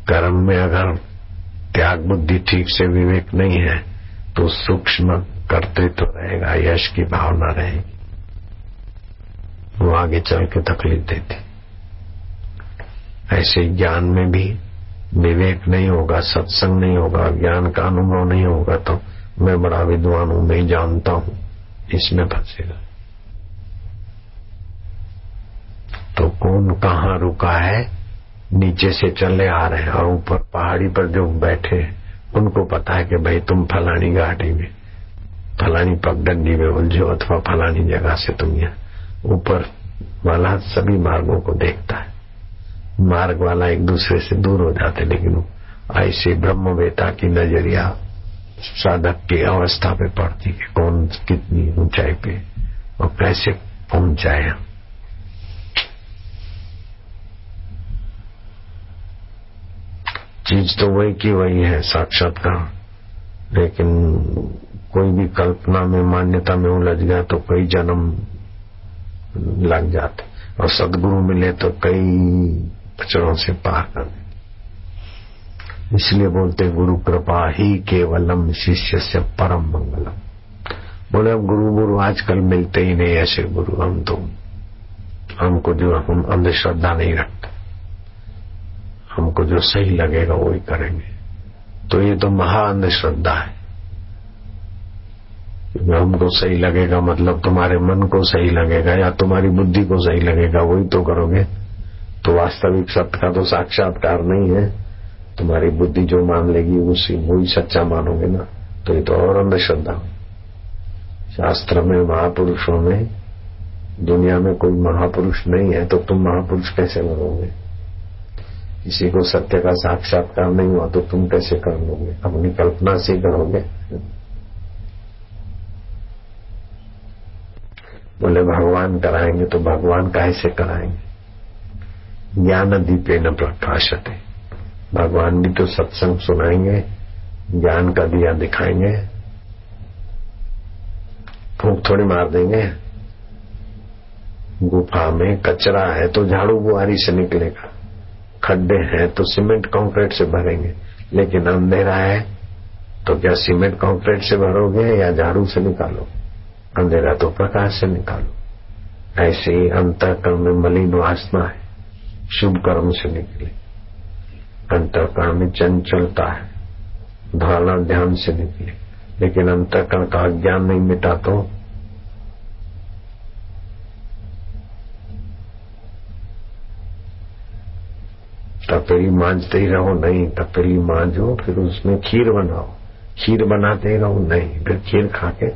कर्म में अगर त्याग बुद्धि ठीक से विवेक नहीं है तो सूक्ष्म कर्तृत्व रहेगा, यश की भावना रहेगी, वो आगे चल के तकलीफ देती। ऐसे ज्ञान में भी विवेक नहीं होगा, सत्संग नहीं होगा, ज्ञान का अनुभव नहीं होगा तो मैं बड़ा विद्वान हूं, मैं जानता हूं, इसमें फंसेगा। तो कौन कहाँ रुका है, नीचे से चले आ रहे हैं और ऊपर पहाड़ी पर जो बैठे हैं उनको पता है कि भाई तुम फलानी घाटी में, फलानी पगडंडी में उलझो अथवा फलानी जगह से तुम यहाँ। ऊपर वाला सभी मार्गों को देखता है, मार्ग वाला एक दूसरे से दूर हो जाते, लेकिन ऐसे ब्रह्मवेता की नजरिया साधक की अवस्था पे पड़ती है, कौन कितनी ऊंचाई पे और कैसे पहुंच जाए। चीज तो वही की वही है साक्षात्कार, लेकिन कोई भी कल्पना में मान्यता में उलझ गया तो कई जन्म लग जाते, और सद्गुरु मिले तो कई पचड़ों से पार कर दे। इसलिए बोलते गुरु कृपा ही केवलम शिष्य से परम मंगलम। बोले अब गुरु आजकल मिलते ही नहीं ऐसे गुरु, हम तो हमको जो हम अंधश्रद्धा नहीं रखते, हमको जो सही लगेगा वो ही करेंगे। तो ये तो महा अंधश्रद्धा है। हमको सही लगेगा मतलब तुम्हारे मन को सही लगेगा या तुम्हारी बुद्धि को सही लगेगा, वही तो करोगे। तो वास्तविक सत्य का तो साक्षात्कार नहीं है, तुम्हारी बुद्धि जो मान लेगी उसी वही सच्चा मानोगे ना। तो ये तो और अंधश्रद्धा। शास्त्र में महापुरुषों में, दुनिया में कोई महापुरुष नहीं है तो तुम महापुरुष कैसे बनोगे? किसी को सत्य का साक्षात्कार नहीं हुआ तो तुम कैसे कर लोगे? अपनी कल्पना से करोगे। बोले भगवान कराएंगे तो भगवान कैसे कराएंगे? ज्ञान दीपेन प्रकाशते, भगवान भी तो सत्संग सुनाएंगे, ज्ञान का दिया दिखाएंगे, फूंक थोड़ी मार देंगे। गुफा में कचरा है तो झाड़ू बुआरी से निकलेगा, खड्डे हैं तो सीमेंट कंक्रीट से भरेंगे, लेकिन अंधेरा है तो क्या सीमेंट कंक्रीट से भरोगे या झाड़ू से निकालो? अंधेरा तो प्रकाश से निकालो। ऐसे ही अंतःकरण में मलिन वासना है, शुभ कर्म से निकले। अंतःकरण में चंचलता है, धारणा ध्यान से निकले, लेकिन अंतःकरण का अज्ञान नहीं मिटा तो तपेली मांजते ही रहो, नहीं तपेली मांजो फिर उसमें खीर बनाओ, खीर बनाते ही रहो, नहीं फिर खीर खाके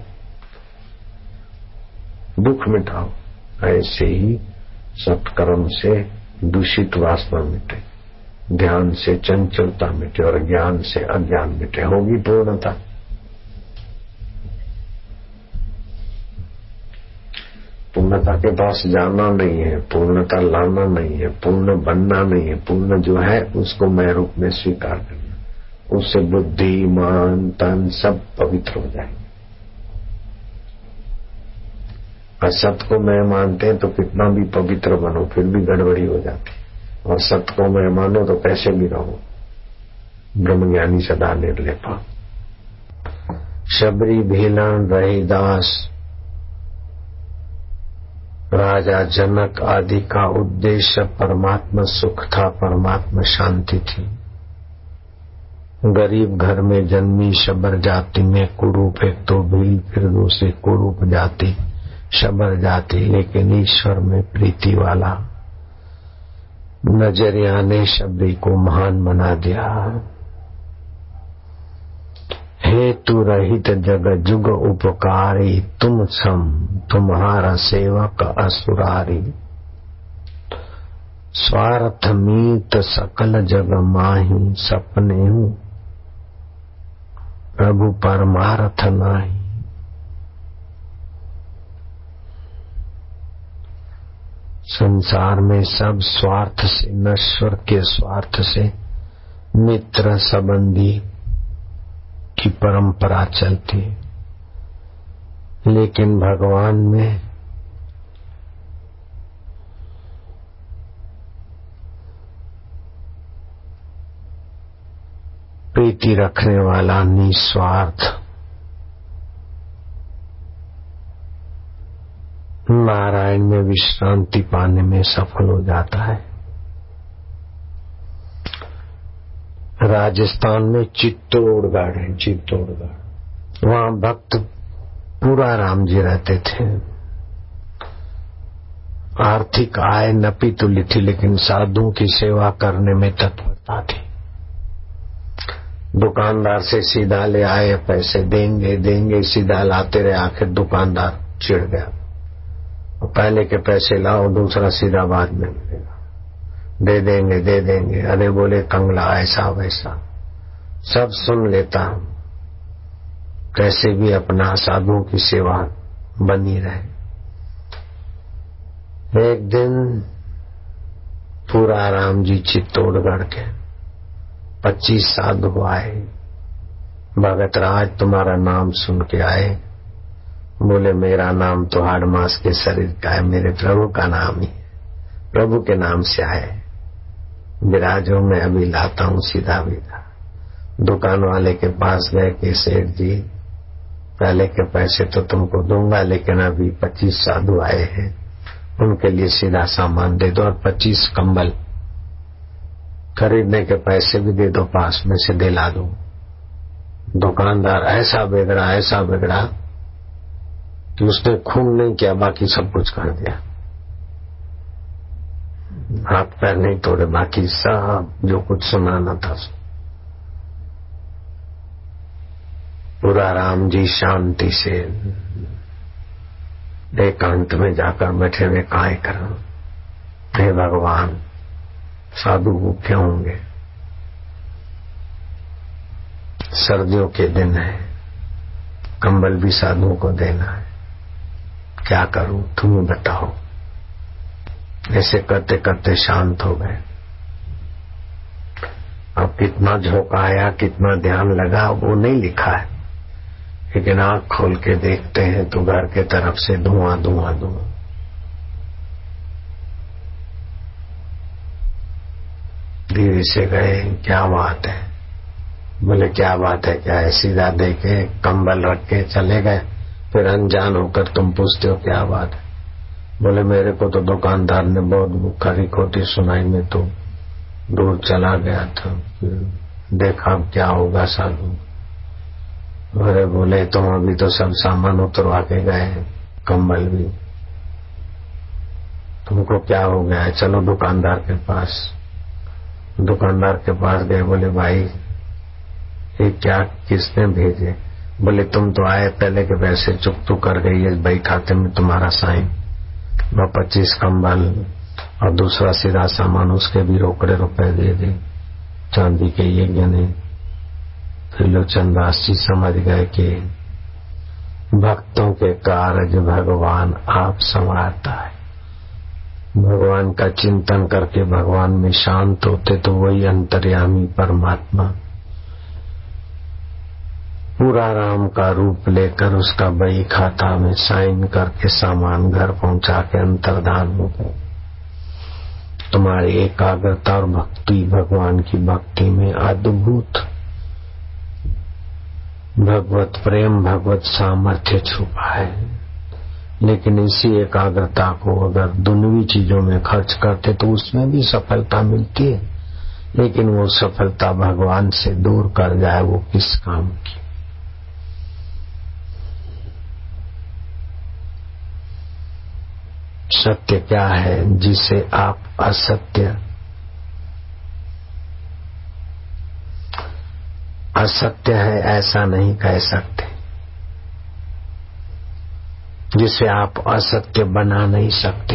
दुख मिटाओ। ऐसे ही सत्कर्म से दूषित वासना मिटे, ध्यान से चंचलता मिटे और ज्ञान से अज्ञान मिटे, होगी पूर्णता। पूर्णता के पास जाना नहीं है, पूर्णता लाना नहीं है, पूर्ण बनना नहीं है, पूर्ण जो है उसको मैं रूप में स्वीकार करना, उससे बुद्धि मन तन सब पवित्र हो जाएंगे। असत को मैं मानते हैं तो कितना भी पवित्र बनो फिर भी गड़बड़ी हो जाती, और सत्य को मैं मानो तो कैसे भी रहो ब्रह्मज्ञानी सदा निर्लेपा। शबरी भीलन रहीदास राजा जनक आदि का उद्देश्य परमात्मा सुख था, परमात्मा शांति थी। गरीब घर में जन्मी शबर जाति में कुरूप एक तो भील, फिर दूसरी कुरूप जाति शबर जाति, लेकिन ईश्वर में प्रीति वाला नजरिया ने शबरी को महान बना दिया। हेतु रहित जग जुग उपकारी, तुम सम तुम्हारा सेवक असुरारी। स्वार्थ मीत सकल जग माही, सपने हूँ प्रभु परमार्थ नाही। संसार में सब स्वार्थ से, नश्वर के स्वार्थ से मित्र संबंधी की परंपरा चलती, लेकिन भगवान में प्रीति रखने वाला निस्वार्थ नारायण में विश्रांति पाने में सफल हो जाता है। राजस्थान में चित्तौड़गढ़ है, चित्तौड़गढ़, वहां भक्त पूरा राम जी रहते थे। आर्थिक आय नपी तुली थी, लेकिन साधुओं की सेवा करने में तत्परता थी। दुकानदार से सीधा ले आए, पैसे देंगे देंगे, सीधा लाते रहे। आखिर दुकानदार चिढ़ गया, पहले के पैसे लाओ, दूसरा सीधा बाद में मिलेगा, दे देंगे दे देंगे। अरे बोले कंगला, ऐसा वैसा सब सुन लेता हूं, कैसे भी अपना साधुओं की सेवा बनी रहे। एक दिन पूरा राम जी चित्तौड़गढ़ के 25 साधु आए। भगत राज तुम्हारा नाम सुन के आए। बोले मेरा नाम तो हाड़ मास के शरीर का है, मेरे प्रभु का नाम ही, प्रभु के नाम से आए। विराजो मैं अभी लाता हूं सीधा विदा। दुकान वाले के पास गए कि सेठ जी, पहले के पैसे तो तुमको दूंगा, लेकिन अभी 25 साधु आए हैं, उनके लिए सीधा सामान दे दो और 25 कंबल खरीदने के पैसे भी दे दो, पास में से दिला दो। दुकानदार ऐसा बिगड़ा कि उसने खून नहीं किया, बाकी सब कुछ कर दिया। हाथ पैर नहीं तोड़े, बाकी सब जो कुछ सुनाना था। पूरा राम जी शांति से एकांत में जाकर बैठे हुए काय करो, हे भगवान साधु भूखे होंगे, सर्दियों के दिन है, कंबल भी साधुओं को देना है, क्या करूं तुम बताओ। ऐसे करते करते शांत हो गए। अब कितना झोंका आया, कितना ध्यान लगा, वो नहीं लिखा है, लेकिन आंख खोल के देखते हैं तो घर के तरफ से धुआं धुआं धुआं। धीरे से गए, क्या बात है? बोले क्या बात है, क्या है? सीधा देखे कंबल रख के चले गए। फिर अनजान होकर तुम पूछते हो क्या बात है? बोले मेरे को तो दुकानदार ने बहुत खरी खोटी सुनाई, में तो दूर चला गया था, फिर देखा क्या होगा साधु। अरे बोले तुम अभी तो सब सामान उतरवा के गए, कंबल भी, तुमको क्या हो गया है? चलो दुकानदार के पास। दुकानदार के पास गए, बोले भाई ये क्या, किसने भेजे? बोले तुम तो आए, पहले के पैसे चुकतू कर गई है भाई, खाते में तुम्हारा साइन, 25 कंबल और दूसरा सीधा सामान, उसके भी रोकड़े रुपए दे दे, चांदी के ये गहने। त्रिलोचन दास जी समझ गए कि भक्तों के कार्य भगवान आप संवारता है। भगवान का चिंतन करके भगवान में शांत होते तो वही अंतर्यामी परमात्मा पूरा राम का रूप लेकर उसका बही खाता में साइन करके सामान घर पहुंचा के अंतर्धान हो गए। तुम्हारी एकाग्रता और भक्ति भगवान की भक्ति में अद्भुत भगवत प्रेम, भगवत सामर्थ्य छुपा है। लेकिन इसी एकाग्रता को अगर दुनियावी चीजों में खर्च करते तो उसमें भी सफलता मिलती है, लेकिन वो सफलता भगवान से दूर कर जाए वो किस काम की। सत्य क्या है जिसे आप असत्य है ऐसा नहीं कह सकते, जिसे आप असत्य बना नहीं सकते।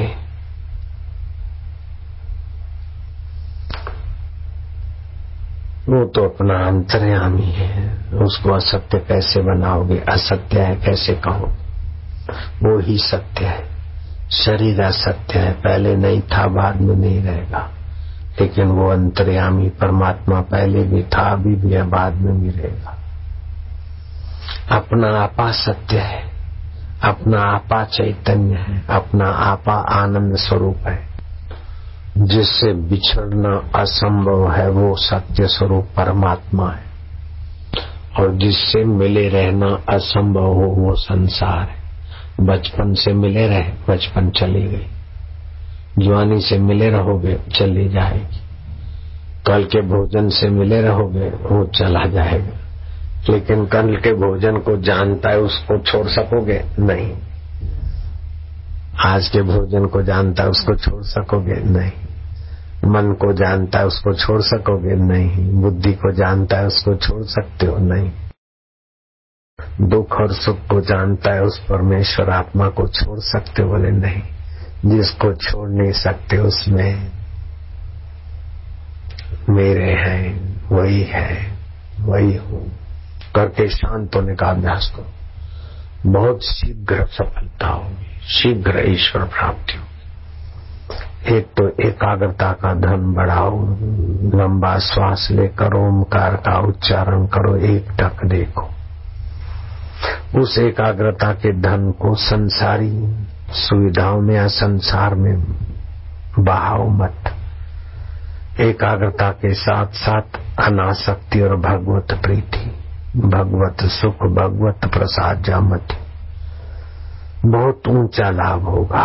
वो तो अपना अंतर्यामी है, उसको असत्य कैसे बनाओगे? असत्य है कैसे कहो? वो ही सत्य है। शरीर असत्य है, पहले नहीं था बाद में नहीं रहेगा, लेकिन वो अंतर्यामी परमात्मा पहले भी था, अभी भी है, बाद में भी रहेगा। अपना आपा सत्य है, अपना आपा चैतन्य है, अपना आपा आनंद स्वरूप है, जिससे बिछड़ना असंभव है, वो सत्य स्वरूप परमात्मा है। और जिससे मिले रहना असंभव हो वो संसार है। बचपन से मिले रहे, बचपन चली गई। जवानी से मिले रहोगे, चली जाएगी। कल के भोजन से मिले रहोगे, वो चला जाएगा। लेकिन कल के भोजन को जानता है, उसको छोड़ सकोगे? नहीं। आज के भोजन को जानता है, उसको छोड़ सकोगे? नहीं। मन को जानता है, उसको छोड़ सकोगे? नहीं। बुद्धि को जानता है, उसको छोड़ सकते हो? नहीं। दुख और सुख को जानता है, उस परमेश्वर आत्मा को छोड़ सकते हो? बोले नहीं। जिसको छोड़ नहीं सकते उसमें मेरे हैं, वही है, वही हूँ करके शांत होने का अभ्यास करो। बहुत शीघ्र सफलता होगी, शीघ्र ईश्वर प्राप्ति होगी। एक तो एकाग्रता का धन बढ़ाओ, लंबा श्वास लेकर ओमकार का उच्चारण करो, एक टक देखो। उस एकाग्रता के धन को संसारी सुविधाओं में या संसार में बहाओ मत। एकाग्रता के साथ साथ अनासक्ति और भगवत प्रीति, भगवत सुख, भगवत प्रसाद जामति, बहुत ऊंचा लाभ होगा।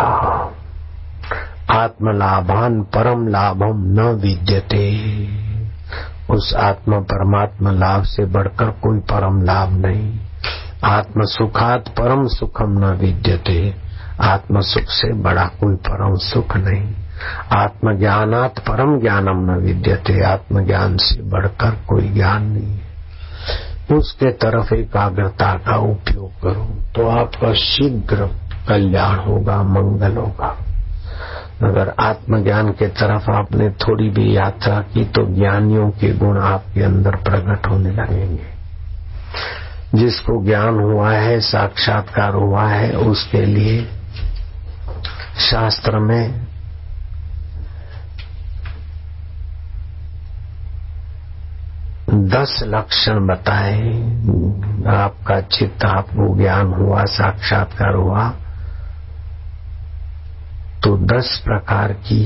आत्मलाभान परम लाभम न विद्यते। उस आत्मा परमात्मा लाभ से बढ़कर कोई परम लाभ नहीं। आत्म सुखात परम सुखम न विद्यते। आत्म सुख से बड़ा कोई परम सुख नहीं। आत्मज्ञानात परम ज्ञानम न विद्यते। आत्मज्ञान से बढ़कर कोई ज्ञान नहीं है। उसके तरफ एकाग्रता का उपयोग करो तो आपका शीघ्र कल्याण होगा, मंगल होगा। अगर आत्मज्ञान के तरफ आपने थोड़ी भी यात्रा की तो ज्ञानियों के गुण आपके अंदर प्रकट होने लगेंगे। जिसको ज्ञान हुआ है, साक्षात्कार हुआ है, उसके लिए शास्त्र में दस लक्षण बताए। आपका चित्त, आपको ज्ञान हुआ, साक्षात्कार हुआ तो 10 प्रकार की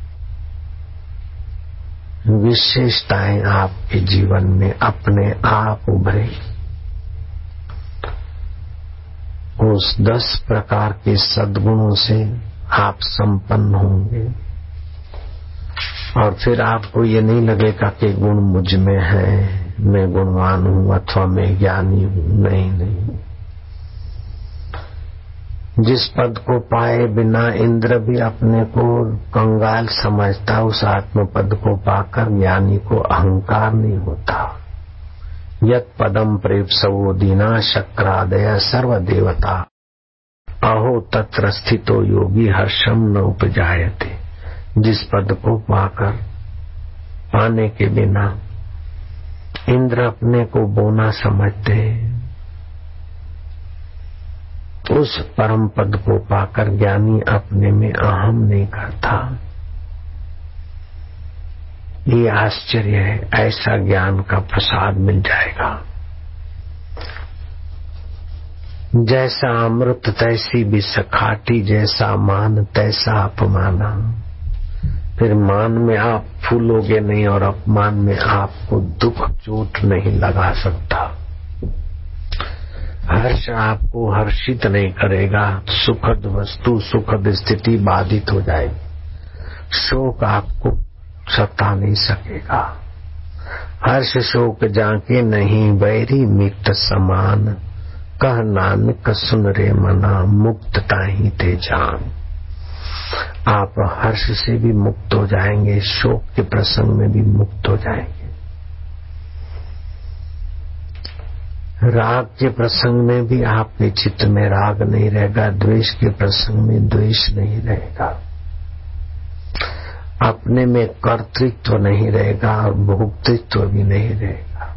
विशेषताएं आपके जीवन में अपने आप उभरे। उस 10 प्रकार के सद्गुणों से आप संपन्न होंगे और फिर आपको ये नहीं लगेगा कि गुण मुझ में है, मैं गुणवान हूं अथवा मैं ज्ञानी हूं। नहीं नहीं। जिस पद को पाए बिना इंद्र भी अपने को कंगाल समझता, उस आत्म पद को पाकर ज्ञानी को अहंकार नहीं होता। यत् पदम प्रेप्सवो दीना शक्रादय सर्व देवता अहो तत्र स्थितो योगी हर्षम न उपजायते। जिस पद को पाकर पाने के बिना इंद्र अपने को बोना समझते हैं, उस परम पद को पाकर ज्ञानी अपने में अहम नहीं करता। ये आश्चर्य है। ऐसा ज्ञान का प्रसाद मिल जाएगा। जैसा अमृत तैसी विष खाटी, जैसा मान तैसा अपमाना। फिर मान में आप फूलोगे नहीं और अपमान में आपको दुख चोट नहीं लगा सकता। हर्ष आपको हर्षित नहीं करेगा। सुखद वस्तु, सुखद स्थिति बाधित हो जाएगी। शोक आपको सता नहीं सकेगा। हर्ष शोक जाके नहीं, बैरी मित्र समान। कह नानक सुन रे मना, मुक्तता ही ते जान। आप हर्ष से भी मुक्त हो जाएंगे, शोक के प्रसंग में भी मुक्त हो जाएंगे। राग के प्रसंग में भी आपके चित्त में राग नहीं रहेगा, द्वेष के प्रसंग में द्वेष नहीं रहेगा। अपने में कर्तृत्व नहीं रहेगा और भोक्तृत्व भी नहीं रहेगा।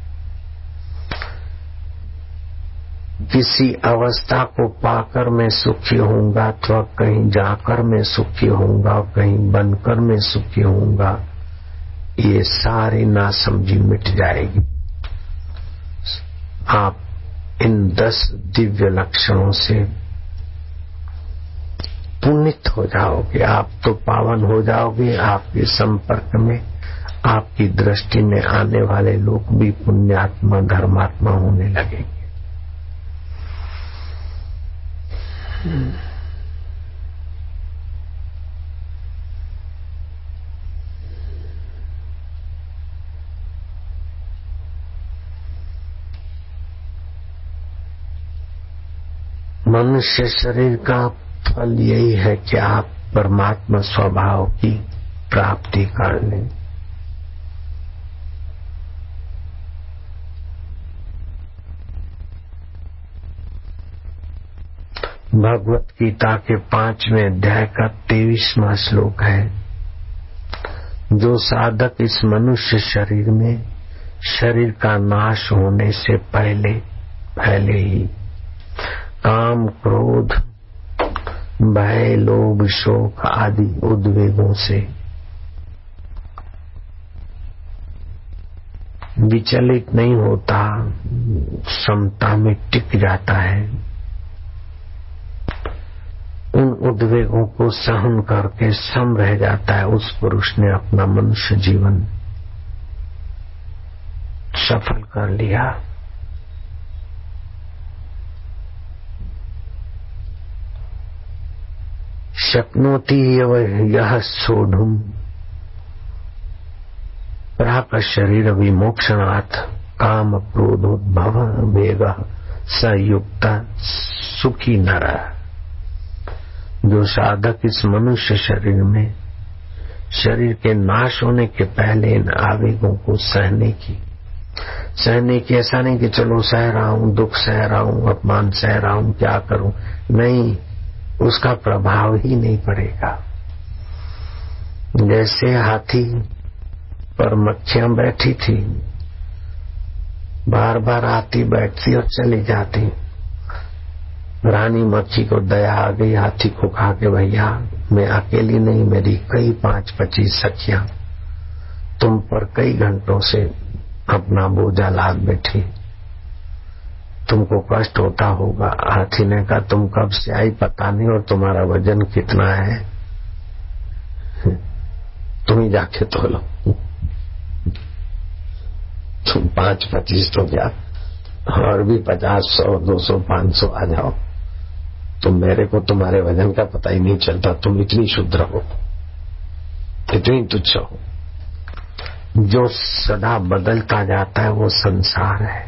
किसी अवस्था को पाकर मैं सुखी होऊंगा अथवा कहीं जाकर मैं सुखी होऊंगा और कहीं बनकर मैं सुखी होऊंगा, ये सारी नासमझी मिट जाएगी। आप इन 10 दिव्य लक्षणों से पुनित हो जाओगे। आप तो पावन हो जाओगे। आपके संपर्क में आपकी दृष्टि में आने वाले लोग भी पुण्यात्मा धर्मात्मा होने लगेंगे। मनुष्य शरीर का फल यही है कि आप परमात्मा स्वभाव की प्राप्ति कर लें। भगवत गीता के 5वें अध्याय का 23वां श्लोक है, जो साधक इस मनुष्य शरीर में शरीर का नाश होने से पहले ही काम, क्रोध, भय, लोभ, शोक आदि उद्वेगों से विचलित नहीं होता, समता में टिक जाता है। उन उद्वेगों को सहन करके सम रह जाता है, उस पुरुष ने अपना मनुष्य जीवन सफल कर लिया। शक्नोति यह सोढ़ुम प्राक शरीर विमोक्षणात् काम क्रोधोद्भव वेग संयुक्त सुखी नर। जो साधक इस मनुष्य शरीर में शरीर के नाश होने के पहले इन आवेगों को सहने की ऐसा नहीं कि चलो सह रहा हूं, दुख सह रहा हूं, अपमान सह रहा हूं, क्या करूं, नहीं, उसका प्रभाव ही नहीं पड़ेगा। जैसे हाथी पर मक्खियां बैठी थी, बार बार आती बैठती और चली जाती। रानी मक्खी को दया आ गई, हाथी को कहा कि भैया मैं अकेली नहीं, मेरी कई 5-25 सखियां तुम पर कई घंटों से अपना बोझा लाद बैठी, तुमको कष्ट होता होगा। हाथी ने कहा तुम कब से आई पता नहीं, और तुम्हारा वजन कितना है तुम ही जाके तोलो। तुम 5-25 तो क्या, और भी 50, 100, 200, 500 आ जाओ, तुम मेरे को तुम्हारे वजन का पता ही नहीं चलता। तुम इतनी शुद्र हो, इतनी तुच्छ हो। जो सदा बदलता जाता है वो संसार है,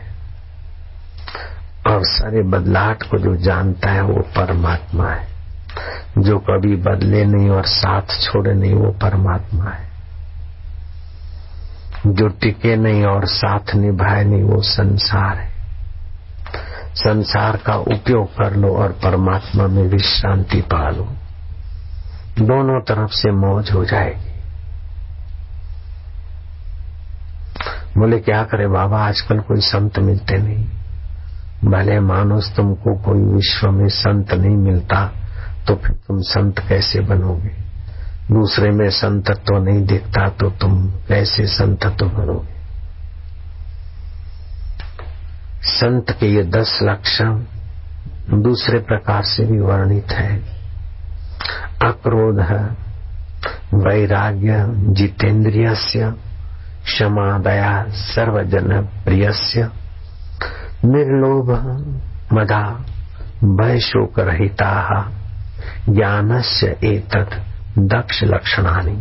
और सारे बदलाहट को जो जानता है वो परमात्मा है। जो कभी बदले नहीं और साथ छोड़े नहीं वो परमात्मा है। जो टिके नहीं और साथ निभाए नहीं वो संसार है। संसार का उपयोग कर लो और परमात्मा में विश्रांति पा लो, दोनों तरफ से मौज हो जाएगी। बोले क्या करे बाबा, आजकल कोई संत मिलते नहीं। भले मानुस तुमको कोई विश्व में संत नहीं मिलता तो फिर तुम संत कैसे बनोगे? दूसरे में संतत्व नहीं दिखता तो तुम कैसे संतत्व बनोगे? संत के ये 10 लक्षण दूसरे प्रकार से भी वर्णित है। अक्रोध, वैराग्य, जितेंद्रियस्य, क्षमा, दया, सर्वजन प्रियस्य, निर्लोभ, मदा, भय शोक रहिताः, ज्ञानस्य एतत् दक्ष लक्षणानि।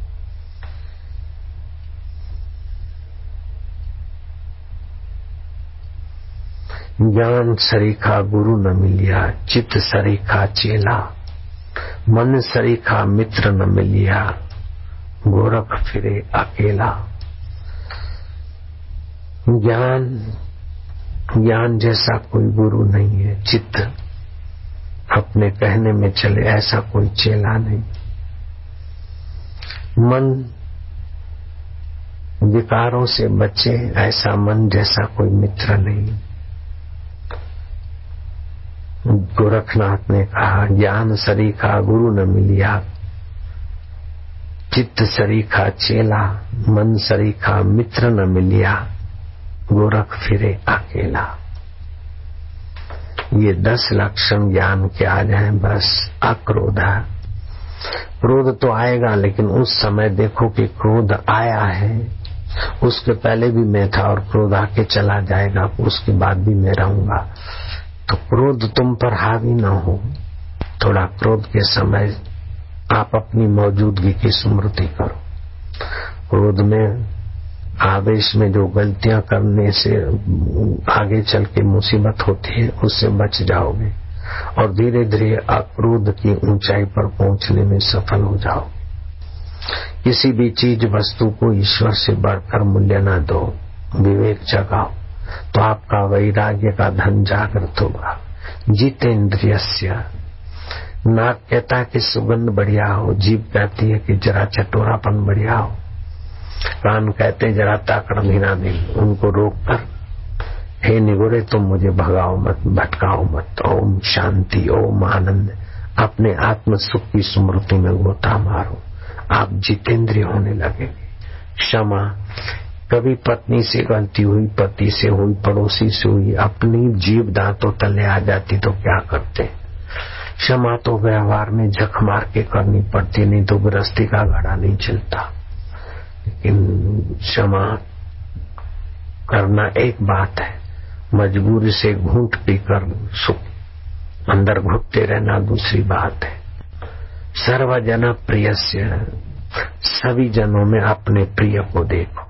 ज्ञान सरीखा गुरु न मिलिया, चित्त सरीखा चेला, मन सरीखा मित्र न मिलिया, गोरख फिरे अकेला। ज्ञान जैसा कोई गुरु नहीं है, चित्त अपने कहने में चले ऐसा कोई चेला नहीं, मन विकारों से बचे ऐसा मन जैसा कोई मित्र नहीं। गोरखनाथ ने कहा ज्ञान सरीखा गुरु न मिलिया, चित्त सरीखा चेला, मन सरीखा मित्र न मिलिया, गोरख फिरे अकेला। ये 10 लक्षण ज्ञान के आ जाए बस। अक्रोध, क्रोध तो आएगा, लेकिन उस समय देखो कि क्रोध आया है, उसके पहले भी मैं था और क्रोध आके चला जाएगा, उसके बाद भी मैं रहूंगा। तो क्रोध तुम पर हावी न हो। थोड़ा क्रोध के समय आप अपनी मौजूदगी की स्मृति करो। क्रोध में, आवेश में जो गलतियां करने से आगे चल के मुसीबत होती है, उससे बच जाओगे और धीरे धीरे अक्रोध की ऊंचाई पर पहुंचने में सफल हो जाओ। किसी भी चीज वस्तु को ईश्वर से बढ़कर मूल्य न दो, विवेक जगाओ, तो आपका वैराग्य का धन जागृत होगा। जितेंद्रियस्य, नाक कहता है कि सुगंध बढ़िया हो, जीभ कहती है कि जरा चटोरापन बढ़िया हो, कान कहते जरा ताकड़ धीरा दे। उनको रोककर, हे निगुरे तुम मुझे भगाओ मत, भटकाओ मत। ओम शांति, ओम आनंद, अपने आत्म सुख की स्मृति में गोता मारो, आप जितेंद्रिय होने लगेंगे। क्षमा, कभी पत्नी से गलती हुई, पति से हुई, पड़ोसी से हुई, अपनी जीभ दांतों तले आ जाती तो क्या करते। क्षमा तो व्यवहार में झक मार के करनी पड़ती, नहीं तो गृहस्थी का घड़ा नहीं चलता। लेकिन क्षमा करना एक बात है, मजबूरी से घूंट पीकर सुख अंदर घुटते रहना दूसरी बात है। सर्वजन प्रियस्य, सभी जनों में अपने प्रिय को देखो।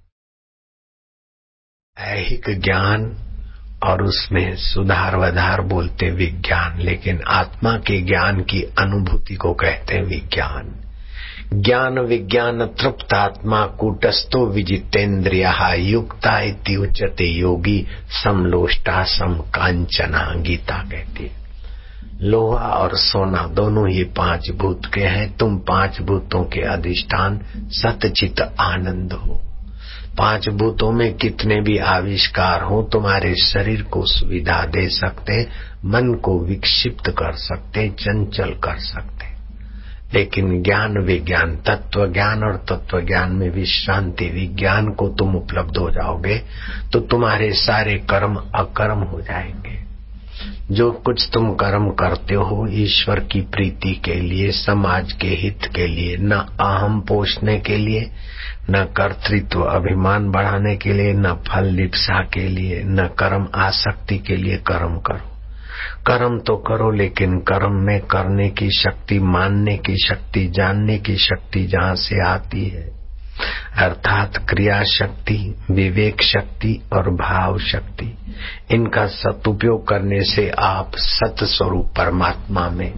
ऐहिक ज्ञान और उसमें सुधार वधार बोलते विज्ञान, लेकिन आत्मा के ज्ञान की अनुभूति को कहते हैं विज्ञान। ज्ञान विज्ञान तृप्त आत्मा कूटस्थो विजितेन्द्रियः युक्ता इति उच्यते योगी समलोष्टा सम कांचना, गीता कहती है। लोहा और सोना दोनों ही 5 भूत के हैं, तुम 5 भूतों के अधिष्ठान सतचित आनंद हो। 5 भूतों में कितने भी आविष्कार हो, तुम्हारे शरीर को सुविधा दे सकते, मन को विक्षिप्त कर सकते, चंचल कर सकते, लेकिन ज्ञान विज्ञान, तत्व ज्ञान और तत्व ज्ञान में विश्रांति विज्ञान को तुम उपलब्ध हो जाओगे तो तुम्हारे सारे कर्म अकर्म हो जाएंगे। जो कुछ तुम कर्म करते हो ईश्वर की प्रीति के लिए, समाज के हित के लिए, न अहम पोषने के लिए, न कर्तृत्व अभिमान बढ़ाने के लिए, न फल लिप्सा के लिए, न कर्म आसक्ति के लिए कर्म करो। कर्म तो करो, लेकिन कर्म में करने की शक्ति, मानने की शक्ति, जानने की शक्ति जहाँ से आती है, अर्थात क्रिया शक्ति, विवेक शक्ति और भाव शक्ति, इनका सदुपयोग करने से आप सत स्वरूप परमात्मा में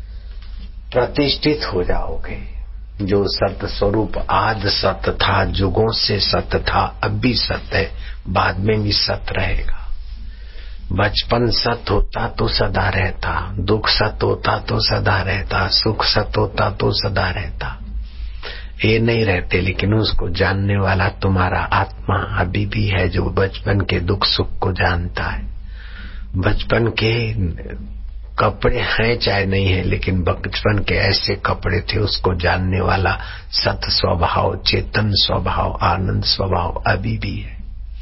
प्रतिष्ठित हो जाओगे। जो सत स्वरूप आद सत था, जुगों से सत था, अब भी सत है, बाद में भी सत रहेगा। बचपन सत होता तो सदा रहता, दुख सत होता तो सदा रहता, सुख सत होता तो सदा रहता। ये नहीं रहते, लेकिन उसको जानने वाला तुम्हारा आत्मा अभी भी है, जो बचपन के दुख सुख को जानता है। बचपन के कपड़े हैं चाहे नहीं है, लेकिन बचपन के ऐसे कपड़े थे, उसको जानने वाला सत स्वभाव, चेतन स्वभाव, आनंद स्वभाव अभी भी है।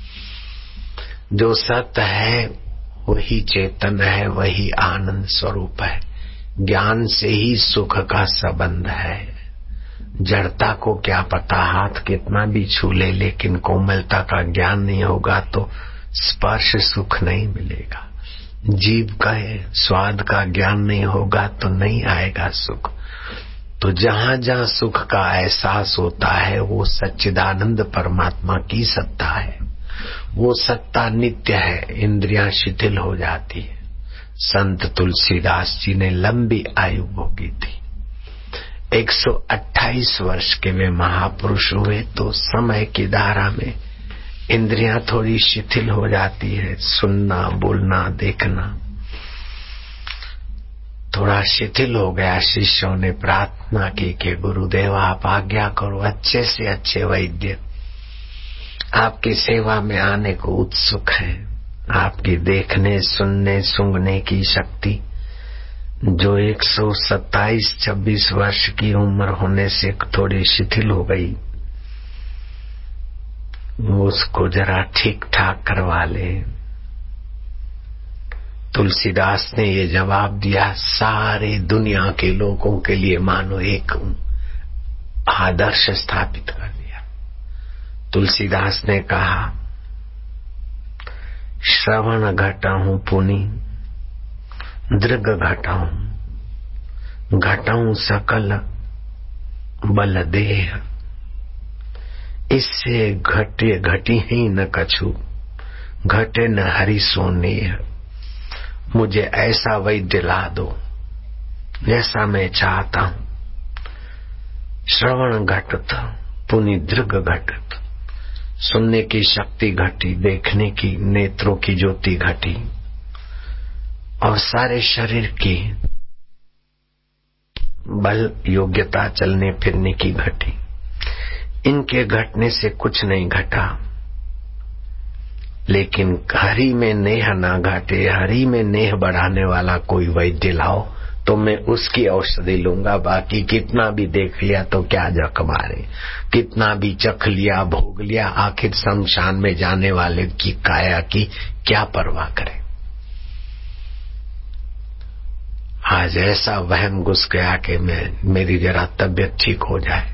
जो सत है वही चेतन है, वही आनंद स्वरूप है। ज्ञान से ही सुख का संबंध है। जड़ता को क्या पता, हाथ कितना भी छू ले, लेकिन कोमलता का ज्ञान नहीं होगा तो स्पर्श सुख नहीं मिलेगा। जीभ का स्वाद का ज्ञान नहीं होगा तो नहीं आएगा सुख। तो जहाँ जहाँ सुख का एहसास होता है वो सच्चिदानंद परमात्मा की सत्ता है। वो सत्ता नित्य है, इंद्रियां शिथिल हो जाती है। संत तुलसीदास जी ने लंबी आयु भोगी थी, 128 वर्ष के वे महापुरुष हुए। तो समय की धारा में इंद्रियां थोड़ी शिथिल हो जाती है, सुनना, बोलना, देखना थोड़ा शिथिल हो गया। शिष्यों ने प्रार्थना की कि गुरुदेव आप आज्ञा करो, अच्छे से अच्छे वैद्य आपकी सेवा में आने को उत्सुक हैं। आपकी देखने, सुनने, सूंघने की शक्ति जो 127-26 वर्ष की उम्र होने से थोड़ी शिथिल हो गई, उसको जरा ठीक ठाक करवा ले। तुलसीदास ने ये जवाब दिया, सारे दुनिया के लोगों के लिए मानो एक आदर्श स्थापित कर दिया। तुलसीदास ने कहा, श्रवण घटहूं पुनि दृग घटहूं सकल बल देह, इससे घटी ही न कछु, घटे न हरि सोनेह। मुझे ऐसा वैद्य ला दो जैसा मैं चाहता हूं। श्रवण घटत पुनि दृग घटत, सुनने की शक्ति घटी, देखने की नेत्रों की ज्योति घटी, और सारे शरीर की बल योग्यता चलने फिरने की घटी। इनके घटने से कुछ नहीं घटा, लेकिन हरि में नेह ना घटे, हरि में नेह बढ़ाने वाला कोई वैद्य लाओ तो मैं उसकी औषधि लूंगा। बाकी कितना भी देख लिया तो क्या जख मारे, कितना भी चख लिया भोग लिया, आखिर शमशान में जाने वाले की काया की क्या परवाह करे। आज ऐसा वहम घुस गया कि मेरी जरा तबीयत ठीक हो जाए।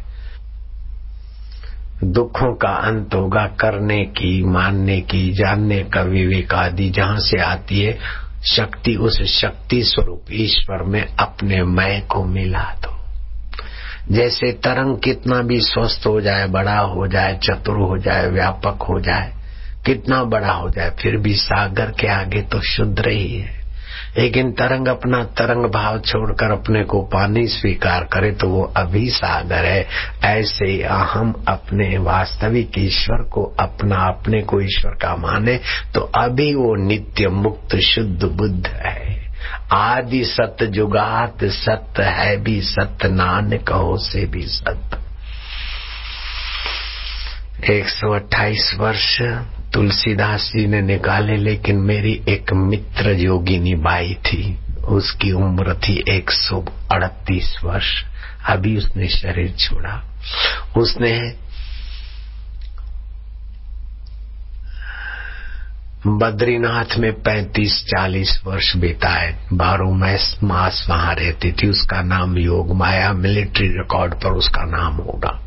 दुखों का अंत होगा करने की, मानने की, जानने का विवेक आदि जहां से आती है शक्ति, उस शक्ति स्वरूप ईश्वर में अपने मैं को मिला दो। जैसे तरंग कितना भी स्वस्थ हो जाए, बड़ा हो जाए, चतुर हो जाए, व्यापक हो जाए, कितना बड़ा हो जाए, फिर भी सागर के आगे तो शुद्र ही है। लेकिन तरंग अपना तरंग भाव छोड़कर अपने को पानी स्वीकार करे तो वो अभी सागर है। ऐसे ही हम अपने वास्तविक ईश्वर को अपने को ईश्वर का माने तो अभी वो नित्य मुक्त शुद्ध बुद्ध है। आदि सत जुगात सत्य है भी सत्य, नानक हो से भी सत्य। 128 वर्ष तुलसीदास जी ने निकाले, लेकिन मेरी एक मित्र योगिनी बाई थी, उसकी उम्र थी 138 वर्ष। अभी उसने शरीर छोड़ा। उसने बद्रीनाथ में 35-40 वर्ष बिताए, 12 मास वहां रहती थी। उसका नाम योग माया, मिलिट्री रिकॉर्ड पर उसका नाम होगा।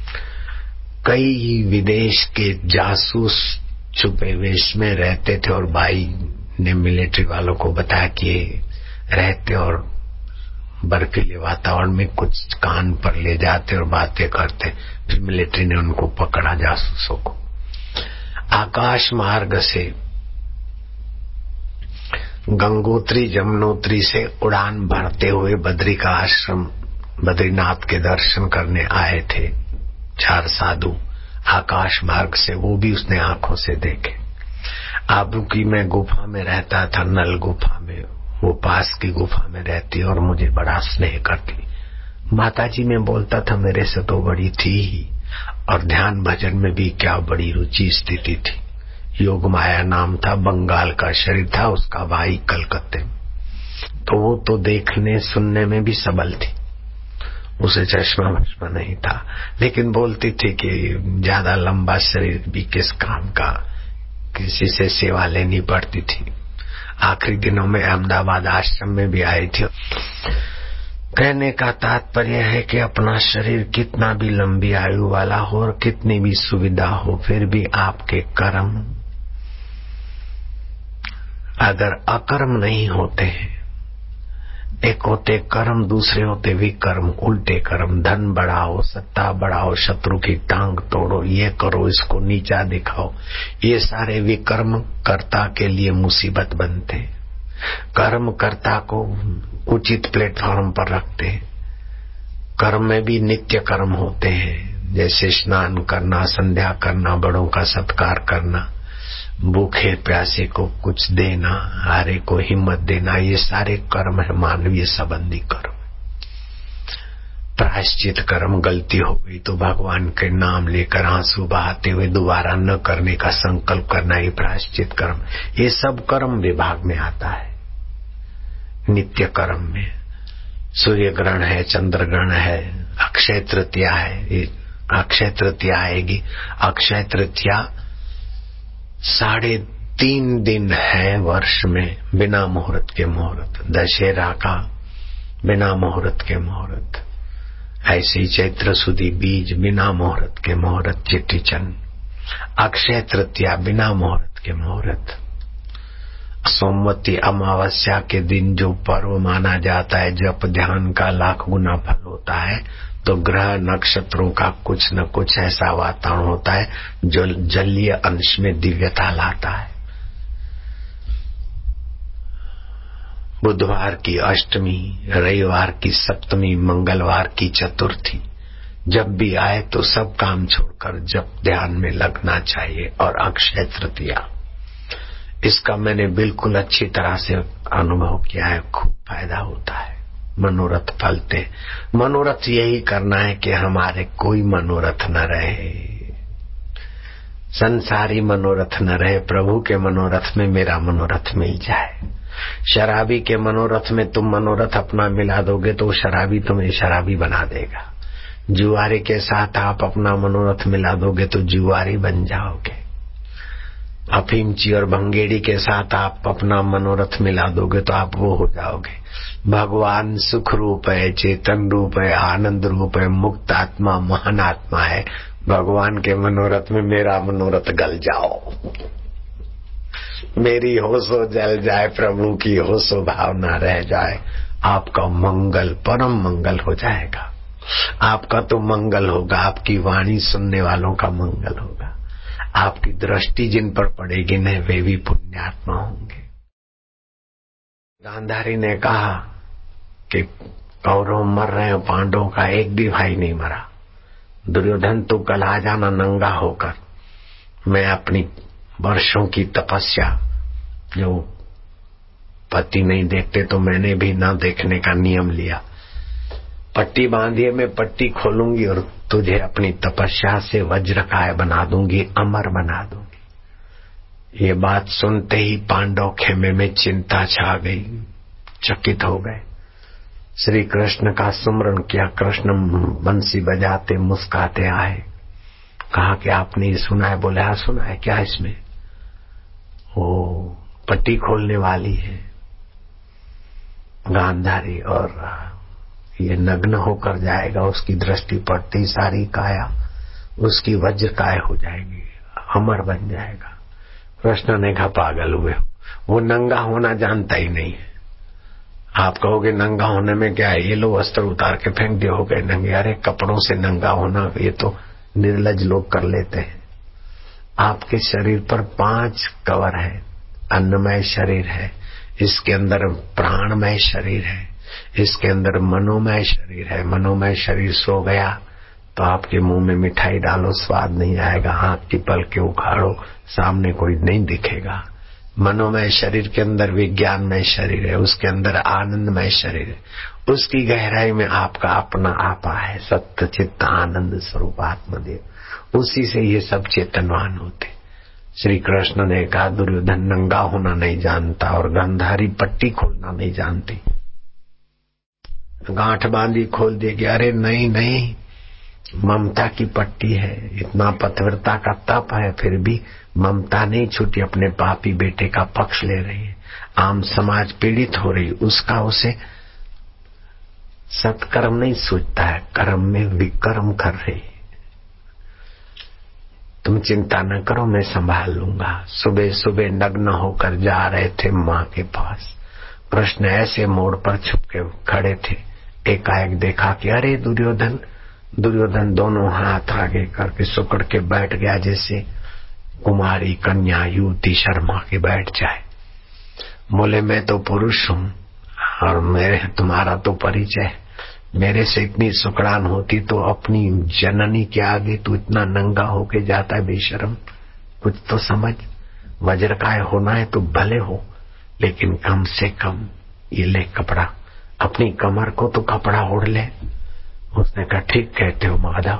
कई विदेश के जासूस छुपे वेश में रहते थे और भाई ने मिलिट्री वालों को बताया कि रहते और बर्फीले वातावरण में कुछ कान पर ले जाते और बातें करते। फिर मिलिट्री ने उनको पकड़ा, जासूसों को। आकाश मार्ग से गंगोत्री जमुनोत्री से उड़ान भरते हुए बद्री का आश्रम, बद्रीनाथ के दर्शन करने आए थे 4 साधु। आकाश मार्ग से, वो भी उसने आंखों से देखे। आबू की मैं गुफा में रहता था, नल गुफा में, वो पास की गुफा में रहती और मुझे बड़ा स्नेह करती। माताजी में बोलता था मेरे से तो बड़ी थी ही, और ध्यान भजन में भी क्या बड़ी रुचि स्थिति थी। योग माया नाम था, बंगाल का शरीर था, उसका भाई कलकत्ते। तो वो तो देखने सुनने में भी सबल थी, उसे चश्मा भस्मा नहीं था, लेकिन बोलती थी कि ज्यादा लंबा शरीर भी किस काम का, किसी से सेवा लेनी पड़ती थी। आखिरी दिनों में अहमदाबाद आश्रम में भी आई थी। कहने का तात्पर्य है कि अपना शरीर कितना भी लंबी आयु वाला हो और कितनी भी सुविधा हो, फिर भी आपके कर्म अगर अकर्म नहीं होते हैं, एक होते कर्म, दूसरे होते विकर्म, उल्टे कर्म। धन बढ़ाओ, सत्ता बढ़ाओ, शत्रु की टांग तोड़ो, ये करो, इसको नीचा दिखाओ, ये सारे विकर्म कर्ता के लिए मुसीबत बनते। कर्म कर्ता को उचित प्लेटफॉर्म पर रखते। कर्म में भी नित्य कर्म होते हैं, जैसे स्नान करना, संध्या करना, बड़ों का सत्कार करना, भूखे प्यासे को कुछ देना, हारे को हिम्मत देना, ये सारे कर्म है, मानवीय संबंधी कर्म। प्रायश्चित कर्म, गलती हो गई तो भगवान के नाम लेकर आंसू बहाते हुए दोबारा न करने का संकल्प करना, ये प्रायश्चित कर्म। ये सब कर्म विभाग में आता है। नित्य कर्म में सूर्य ग्रहण है, चंद्र ग्रहण है, अक्षय तृतीया है, अक्षय तृतीया आएगी। अक्षय तृतीया 3 दिन है वर्ष में बिना मुहूर्त के मुहूर्त। दशहरा का बिना मुहूर्त के मुहूर्त, ऐसे ही चैत्र सुदी बीज बिना मुहूर्त के मुहूर्त, चिट्ठी चंद, अक्षय तृतीया बिना मुहूर्त के मुहूर्त, सोमवती अमावस्या के दिन जो पर्व माना जाता है, जप ध्यान का लाख गुना फल होता है, तो ग्रह नक्षत्रों का कुछ न कुछ ऐसा वातावरण होता है जो जलीय अंश में दिव्यता लाता है। बुधवार की अष्टमी, रविवार की सप्तमी, मंगलवार की चतुर्थी, जब भी आए तो सब काम छोड़कर जप ध्यान में लगना चाहिए। और अक्षय तृतीया, इसका मैंने बिल्कुल अच्छी तरह से अनुभव किया है, खूब फायदा होता है। मनोरथ फलते, मनोरथ यही करना है कि हमारे कोई मनोरथ न रहे, संसारी मनोरथ न रहे, प्रभु के मनोरथ में मेरा मनोरथ मिल जाए। शराबी के मनोरथ में तुम मनोरथ अपना मिला दोगे तो शराबी तुम्हें शराबी बना देगा। जुआरी के साथ आप अपना मनोरथ मिला दोगे तो जुआरी बन जाओगे। अफीमची और भंगेड़ी के साथ आप अपना मनोरथ मिला दोगे तो आप वो हो जाओगे। भगवान सुख रूप है, चेतन रूप है, आनंद रूप है, मुक्त आत्मा, महान आत्मा है। भगवान के मनोरथ में मेरा मनोरथ गल जाओ, मेरी होशो जल जाए, प्रभु की होशो भावना रह जाए, आपका मंगल परम मंगल हो जाएगा। आपका तो मंगल होगा, आपकी वाणी सुनने वालों का मंगल होगा, आपकी दृष्टि जिन पर पड़ेगी न वे भी पुण्यात्मा होंगे। गांधारी ने कहा कि कौरव मर रहे हो, पांडवों का एक भी भाई नहीं मरा। दुर्योधन तू कल आ जाना नंगा होकर, मैं अपनी वर्षों की तपस्या, जो पति नहीं देखते तो मैंने भी ना देखने का नियम लिया, पट्टी बांधिए, मैं पट्टी खोलूंगी और तुझे अपनी तपस्या से वज्रकाय बना दूंगी, अमर बना दूंगी। ये बात सुनते ही पांडव खेमे में चिंता छा गई, चकित हो गए। श्री कृष्ण का सुमरण किया, कृष्ण बंसी बजाते मुस्काते आए, कहा कि आपने ये सुना है? बोले हाँ सुना है। क्या इसमें? वो पट्टी खोलने वाली है गांधारी और ये नग्न होकर जाएगा, उसकी दृष्टि पड़ती सारी काया उसकी वज्र काय हो जाएगी, अमर बन जाएगा। कृष्ण ने कहा पागल हुए, वो नंगा होना जानता ही नहीं है। आप कहोगे नंगा होने में क्या है, ये लो वस्त्र उतार के फेंक दिए, हो गए नंगे। अरे कपड़ों से नंगा होना ये तो निर्लज लोग कर लेते हैं। आपके शरीर पर 5 कवर है, अन्नमय शरीर है, इसके अंदर प्राणमय शरीर है, इसके अंदर मनोमय शरीर है। मनोमय शरीर सो गया तो आपके मुंह में मिठाई डालो स्वाद नहीं आएगा, आंख की पलकें उखाड़ो सामने कोई नहीं दिखेगा। मनोमय शरीर के अंदर विज्ञानमय शरीर है, उसके अंदर आनंदमय शरीर है, उसकी गहराई में आपका अपना आपा है, सत्य चित्त आनंद स्वरूप आत्मदेव, उसी से ये सब चेतनवान होते। श्री कृष्ण ने कहा दुर्योधन नंगा होना नहीं जानता और गांधारी पट्टी खोलना नहीं जानती। गांठ बांधी खोल देगी, अरे नहीं नहीं, ममता की पट्टी है, इतना पतिव्रता का तप है, फिर भी ममता नहीं छूटी, अपने पापी बेटे का पक्ष ले रही है, आम समाज पीड़ित हो रही, उसका उसे सत्कर्म नहीं सूझता है, कर्म में विकर्म कर रही। तुम चिंता न करो, मैं संभाल लूंगा। सुबह सुबह नग्न होकर जा रहे थे माँ के पास, कृष्ण ऐसे मोड़ पर छुप के खड़े थे, एकाएक देखा कि अरे दुर्योधन। दुर्योधन दोनों हाथ आगे करके सुकड़ के बैठ गया, जैसे कुमारी कन्या युवती शर्मा के बैठ जाए। बोले मैं तो पुरुष हूँ और मेरे तुम्हारा तो परिचय, मेरे से इतनी सुकड़ान होती तो अपनी जननी के आगे तू इतना नंगा होके जाता है बेशर्म, कुछ तो समझ। वज्रकाय होना है तो भले हो, लेकिन कम से कम ये ले कपड़ा, अपनी कमर को तो कपड़ा ओढ़ ले। उसने कहा ठीक कहते हो माधव।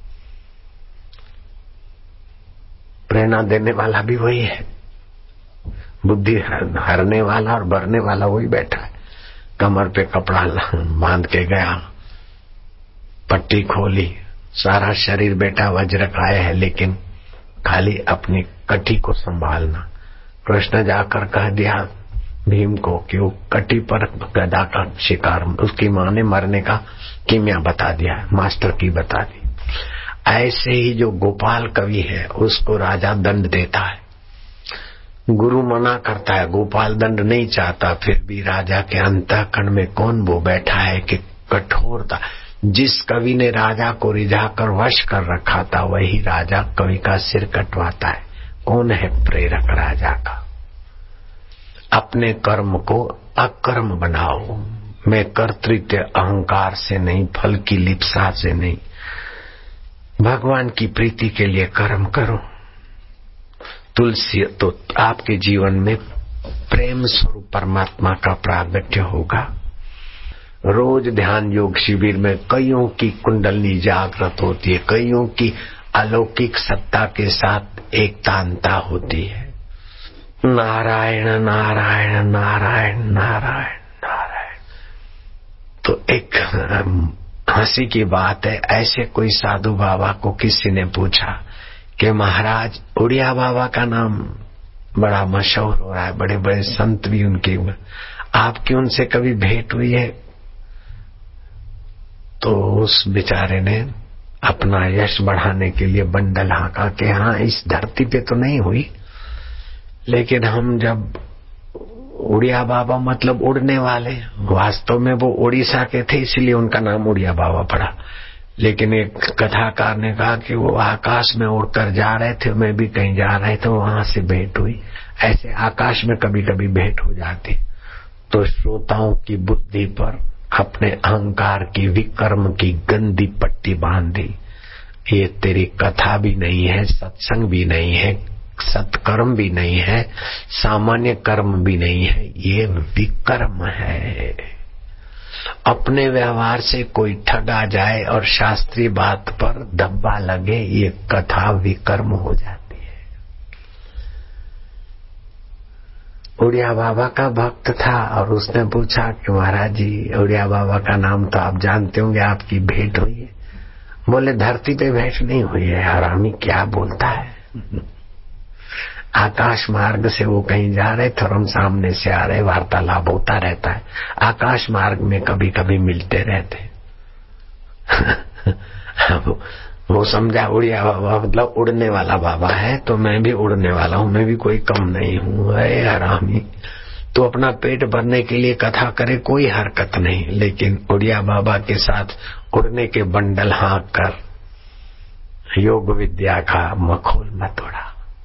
प्रेरणा देने वाला भी वही है, बुद्धि हरने वाला और भरने वाला वही बैठा है। कमर पे कपड़ा बांध के गया, पट्टी खोली, सारा शरीर बेटा वज्रकाय है, लेकिन खाली अपनी कटी को संभालना। कृष्ण जाकर कह दिया भीम को कि वो कटी पर गदा का शिकार, उसकी माँ ने मरने का कीमिया बता दिया, मास्टर की बता दी। ऐसे ही जो गोपाल कवि है उसको राजा दंड देता है, गुरु मना करता है, गोपाल दंड नहीं चाहता, फिर भी राजा के अंतःकरण में कौन वो बैठा है कि कठोरता। जिस कवि ने राजा को रिझाकर वश कर रखा था वही राजा कवि का सिर कटवाता है। कौन है प्रेरक राजा का? अपने कर्म को अकर्म बनाओ। मैं कर्तृत्व अहंकार से नहीं, फल की लिप्सा से नहीं, भगवान की प्रीति के लिए कर्म करो। तुलसी तो आपके जीवन में प्रेम स्वरूप परमात्मा का प्रागट्य होगा। रोज ध्यान योग शिविर में कईयों की कुंडलनी जागृत होती है, कईयों की अलौकिक सत्ता के साथ एकतांता होती है। नारायण नारायण नारायण नारायण नारायण। तो एक हंसी की बात है, ऐसे कोई साधु बाबा को किसी ने पूछा कि महाराज उड़िया बाबा का नाम बड़ा मशहूर हो रहा है, बड़े बड़े संत भी उनके, आपकी उनसे कभी भेंट हुई है? तो उस बेचारे ने अपना यश बढ़ाने के लिए बंडल हाँका कि हाँ, इस धरती पे तो नहीं हुई, लेकिन हम जब उड़िया बाबा मतलब उड़ने वाले, वास्तव में वो उड़ीसा के थे इसलिए उनका नाम उड़िया बाबा पड़ा। लेकिन एक कथाकार ने कहा कि वो आकाश में उड़कर जा रहे थे, मैं भी कहीं जा रहे थे, वहां से भेंट हुई। ऐसे आकाश में कभी कभी भेंट हो जाती। तो श्रोताओं की बुद्धि पर अपने अहंकार की विकर्म की गंदी पट्टी बांध दी। ये तेरी कथा भी नहीं है, सत्संग भी नहीं है, सत्कर्म भी नहीं है, सामान्य कर्म भी नहीं है, ये विकर्म है। अपने व्यवहार से कोई ठगा जाए और शास्त्रीय बात पर धब्बा लगे, ये कथा विकर्म हो जाती है। उड़िया बाबा का भक्त था और उसने पूछा कि महाराज जी, उड़िया बाबा का नाम तो आप जानते होंगे, आपकी भेंट हुई है? बोले धरती पे भेंट नहीं हुई है। हरामी क्या बोलता है। आकाश मार्ग से वो कहीं जा रहे थे और हम सामने से आ रहे, वार्तालाप होता रहता है। आकाश मार्ग में कभी कभी मिलते रहते। वो समझा उड़िया बाबा मतलब उड़ने वाला बाबा है, तो मैं भी उड़ने वाला हूँ, मैं भी कोई कम नहीं हूँ। अरे हरामी, तो अपना पेट भरने के लिए कथा करे कोई हरकत नहीं, लेकिन उड़िया बाबा के साथ उड़ने के बंडल हाँक कर योग विद्या का मखौल मत उड़ा।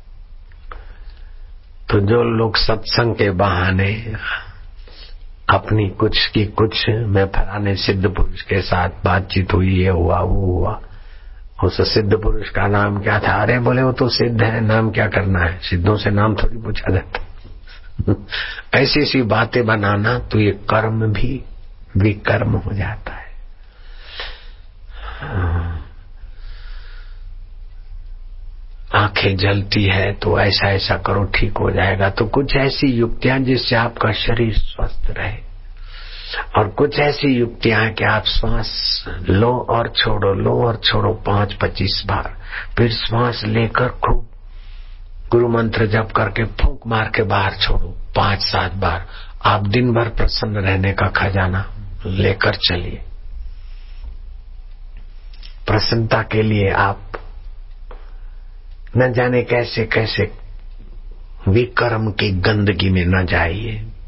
तो जो लोग सत्संग के बहाने अपनी कुछ की कुछ, मैं फलाने सिद्ध पुरुष के साथ बातचीत हुई, ये हुआ वो हुआ, उस सिद्ध पुरुष का नाम क्या था? अरे बोले वो तो सिद्ध है, नाम क्या करना है, सिद्धों से नाम थोड़ी पूछा जाता। ऐसी ऐसी बातें बनाना, तो ये कर्म भी विकर्म हो जाता है। आंखें जलती है तो ऐसा ऐसा करो ठीक हो जाएगा, तो कुछ ऐसी युक्तियां जिससे आपका शरीर स्वस्थ रहे, और कुछ ऐसी युक्तियां कि आप श्वास लो और छोड़ो, लो और छोड़ो 5-25 बार, फिर श्वास लेकर खूब गुरु मंत्र जप करके फूंक मार के बाहर छोड़ो 5-7 बार। आप दिन भर प्रसन्न रहने का खजाना लेकर चलिए। प्रसन्नता के लिए आप न जाने कैसे कैसे विकर्म की गंदगी में न जाइए।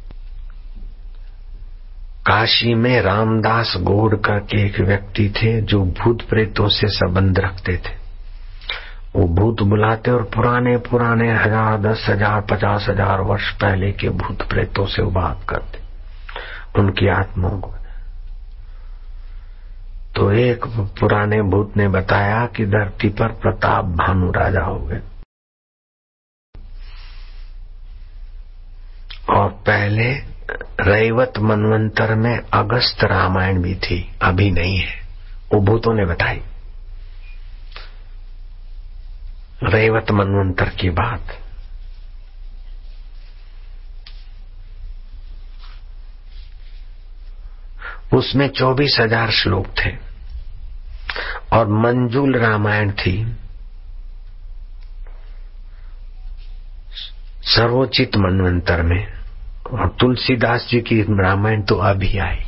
काशी में रामदास गोड़ करके एक व्यक्ति थे जो भूत प्रेतों से संबंध रखते थे। वो भूत बुलाते और पुराने पुराने 1000, 10,000, 50,000 वर्ष पहले के भूत प्रेतों से बात करते, उनकी आत्माओं को। तो एक पुराने भूत ने बताया कि धरती पर प्रताप भानु राजा हो गए, और पहले रैवत मनवंतर में अगस्त रामायण भी थी, अभी नहीं है। वो भूतों ने बताई रैवत मनवंतर की बात। उसमें 24,000 श्लोक थे, और मंजूल रामायण थी सर्वोचित मनवंतर में। और तुलसीदास जी की रामायण तो अभी आई,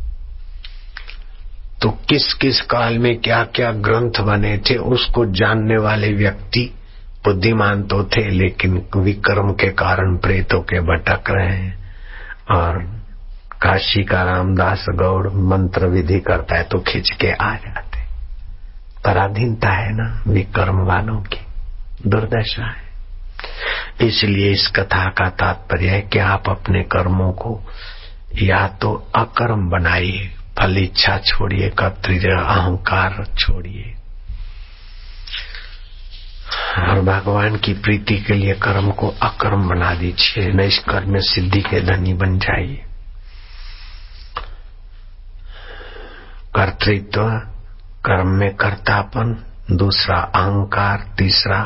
तो किस किस काल में क्या क्या ग्रंथ बने थे उसको जानने वाले व्यक्ति बुद्धिमान तो थे, लेकिन विक्रम के कारण प्रेतों के भटक रहे हैं। और काशी का रामदास गौड़ मंत्र विधि करता है तो खिंच के आ जाते। पराधीनता है ना विक्रम वालों की, दुर्दशा है। इसलिए इस कथा का तात्पर्य है कि आप अपने कर्मों को या तो अकर्म बनाइए, फल इच्छा छोड़िए, कर्तृ अहंकार छोड़िए, और भगवान की प्रीति के लिए कर्म को अकर्म बना दीजिए। नैष्कर्म में सिद्धि के धनी बन जाइए। कर्तृत्व, कर्म में कर्तापन, दूसरा अहंकार, तीसरा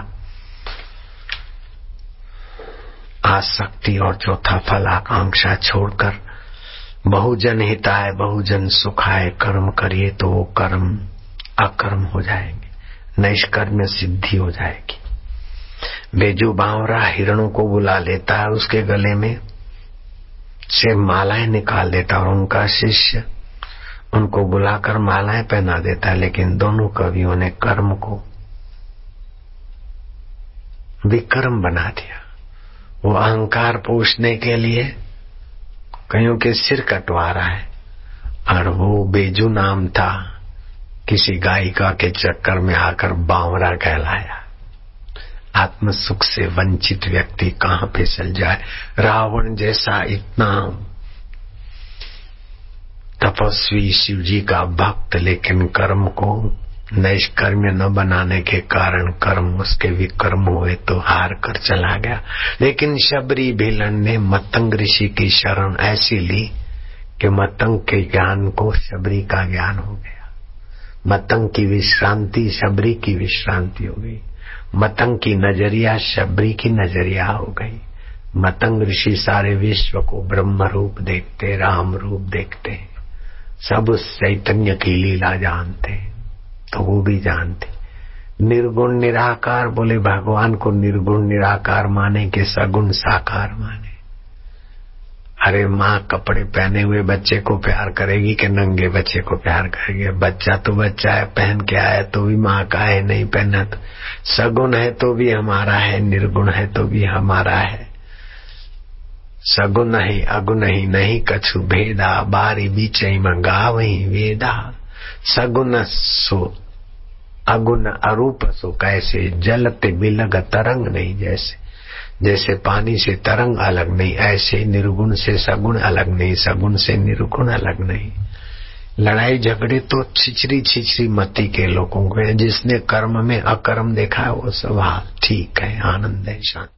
आसक्ति और चौथा फल आकांक्षा छोड़कर बहुजन हिताय बहुजन सुखाय कर्म करिए तो वो कर्म अकर्म हो जाएंगे, नैष्कर्म में सिद्धि हो जाएगी। बेजू बावरा हिरणों को बुला लेता है, उसके गले में से मालाएं निकाल देता और उनका शिष्य उनको बुलाकर मालाएं पहना देता है, लेकिन दोनों कवियों ने कर्म को विकर्म बना दिया। वो अहंकार पोषने के लिए कईयों के सिर कटवा रहा है, और वो बेजू नाम था, किसी गायिका के चक्कर में आकर बावरा कहलाया। आत्म सुख से वंचित व्यक्ति कहाँ फिसल जाए। रावण जैसा इतना तपस्वी शिव जी का भक्त, लेकिन कर्म को नैष्कर्म्य न बनाने के कारण कर्म उसके विकर्म हुए तो हार कर चला गया। लेकिन शबरी भीलन ने मतंग ऋषि की शरण ऐसी ली कि मतंग के ज्ञान को शबरी का ज्ञान हो गया। मतंग की विश्रांति शबरी की विश्रांति हो गई। मतंग की नजरिया शबरी की नजरिया हो गई। मतंग ऋषि सारे विश्व को ब्रह्म रूप देखते, राम रूप देखते, सब उस चैतन्य की लीला जानते, तो वो भी जानते। निर्गुण निराकार बोले भगवान को निर्गुण निराकार माने कि सगुण साकार माने। अरे माँ कपड़े पहने हुए बच्चे को प्यार करेगी कि नंगे बच्चे को प्यार करेगी? बच्चा तो बच्चा है, पहन के आया तो भी माँ का है, नहीं पहना तो। सगुण है तो भी हमारा है, निर्गुण है तो भी हमारा है। सगुण नहीं अगुण ही नहीं कछु भेदा, बारी बीचई में गावही वेदा। सगुण सो अगुण अरूप सो कैसे, जलते बिलग तरंग नहीं जैसे। जैसे पानी से तरंग अलग नहीं, ऐसे निर्गुण से सगुण अलग नहीं, सगुण से निर्गुण अलग नहीं। लड़ाई झगड़े तो छिछरी छिछरी मती के लोगों को, जिसने कर्म में अकर्म देखा है वो सब ठीक है, आनंद है, शांति।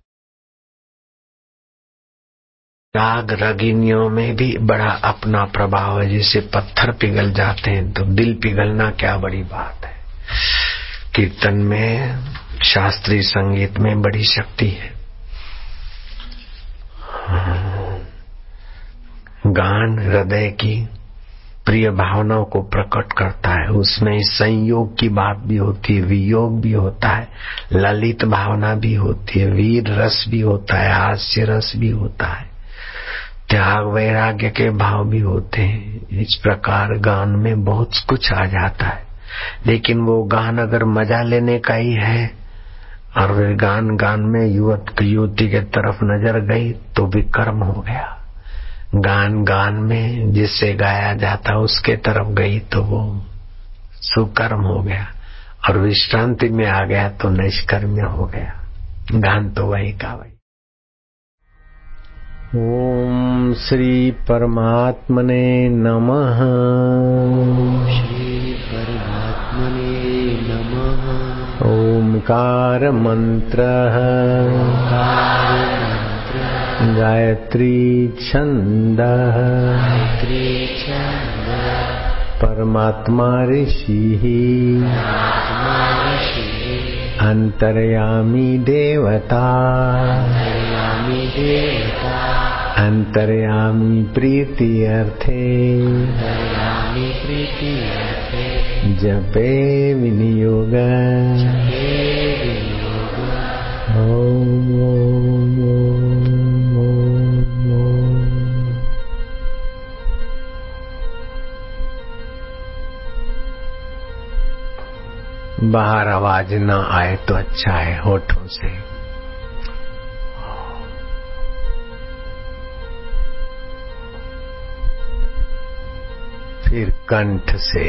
राग रगिनियों में भी बड़ा अपना प्रभाव है। जैसे पत्थर पिघल जाते हैं तो दिल पिघलना क्या बड़ी बात है। कीर्तन में, शास्त्रीय संगीत में बड़ी शक्ति है। गान हृदय की प्रिय भावनाओं को प्रकट करता है। उसमें संयोग की बात भी होती है, वियोग भी होता है, ललित भावना भी होती है, वीर रस भी होता है, हास्य रस भी होता है, त्याग वैराग्य के भाव भी होते हैं। इस प्रकार गान में बहुत कुछ आ जाता है। लेकिन वो गान अगर मजा लेने का ही है और गान गान में युवक युवती के तरफ नजर गई तो विकर्म हो गया। गान गान में जिससे गाया जाता उसके तरफ गई तो वो सुकर्म हो गया, और विश्रांति में आ गया तो निष्कर्म्य हो गया। गान तो वही का वही। ओम श्री परमात्मने नमः। श्री परमात्मने नमः। ओंकार मंत्रः गायत्री छन्दः परमात्मा ऋषिः अंतर्यामी देवता अंतर्यामी प्रीति अर्थे जपे विनियोग। ओम बाहर आवाज ना आए तो अच्छा है, होठों से। फिर कंठ से,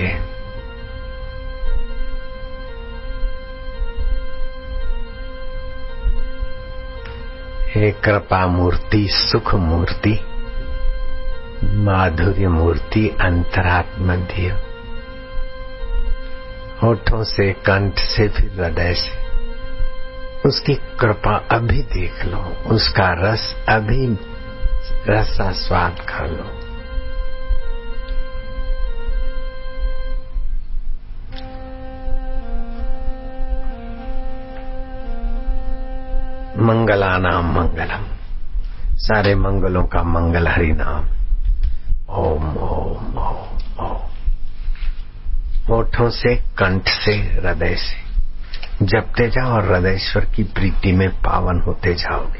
हे कृपा मूर्ति, सुख मूर्ति, माधुर्य मूर्ति, अंतरात्मा धिय। होठों से, कंठ से, फिर हृदय से उसकी कृपा अभी देख लो, उसका रस अभी रसा स्वाद खा लो। मंगलानाम मंगलम, सारे मंगलों का मंगल हरि नाम। ओम ओम ओम ओम। होठों से, कंठ से, हृदय से जपते जाओ और हृदयेश्वर की प्रीति में पावन होते जाओगे।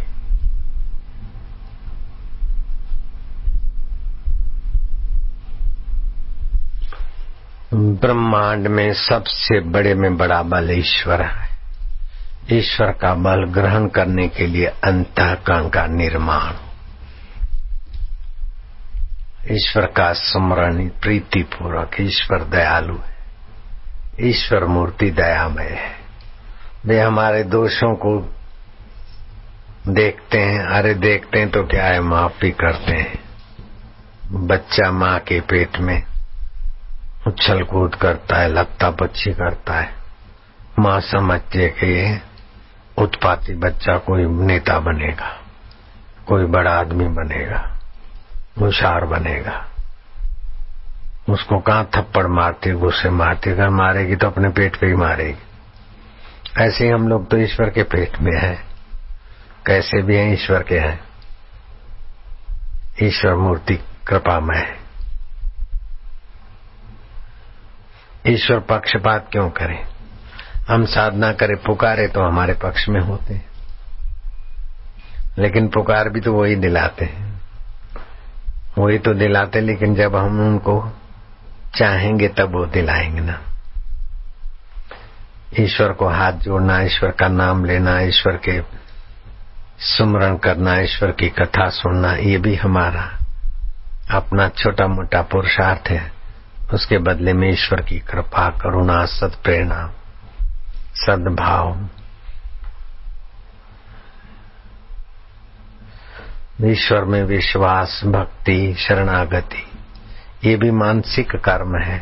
ब्रह्मांड में सबसे बड़े में बड़ा बल ईश्वर है। ईश्वर का बल ग्रहण करने के लिए अंतःकरण का निर्माण, ईश्वर का स्मरण प्रीति पूर्वक। ईश्वर दयालु है, ईश्वर मूर्ति दयामय है। वे हमारे दोषों को देखते हैं, अरे देखते हैं तो क्या है, माफ भी करते हैं। बच्चा माँ के पेट में उछल कूद करता है, लत्ता पच्ची करता है, माँ समझती है कि ये उत्पाती बच्चा कोई नेता बनेगा, कोई बड़ा आदमी बनेगा, होशियार बनेगा। उसको कहाँ थप्पड़ मारती, गुस्से मारती, अगर मारेगी तो अपने पेट पे ही मारेगी। ऐसे ही हम लोग तो ईश्वर के पेट में हैं, कैसे भी हैं ईश्वर के हैं। ईश्वर मूर्ति कृपामय है। ईश्वर पक्षपात क्यों करे? हम साधना करे, पुकारे तो हमारे पक्ष में होते हैं, लेकिन पुकार भी तो वही दिलाते हैं, वही तो दिलाते। लेकिन जब हम उनको चाहेंगे तब वो दिलाएंगे ना। ईश्वर को हाथ जोड़ना, ईश्वर का नाम लेना, ईश्वर के सुमरण करना, ईश्वर की कथा सुनना, ये भी हमारा अपना छोटा मोटा पुरुषार्थ है। उसके बदले में ईश्वर की कृपा, करुणा, सद्प्रेरणा, सद्भाव, ईश्वर में विश्वास, भक्ति, शरणागति, ये भी मानसिक कर्म है।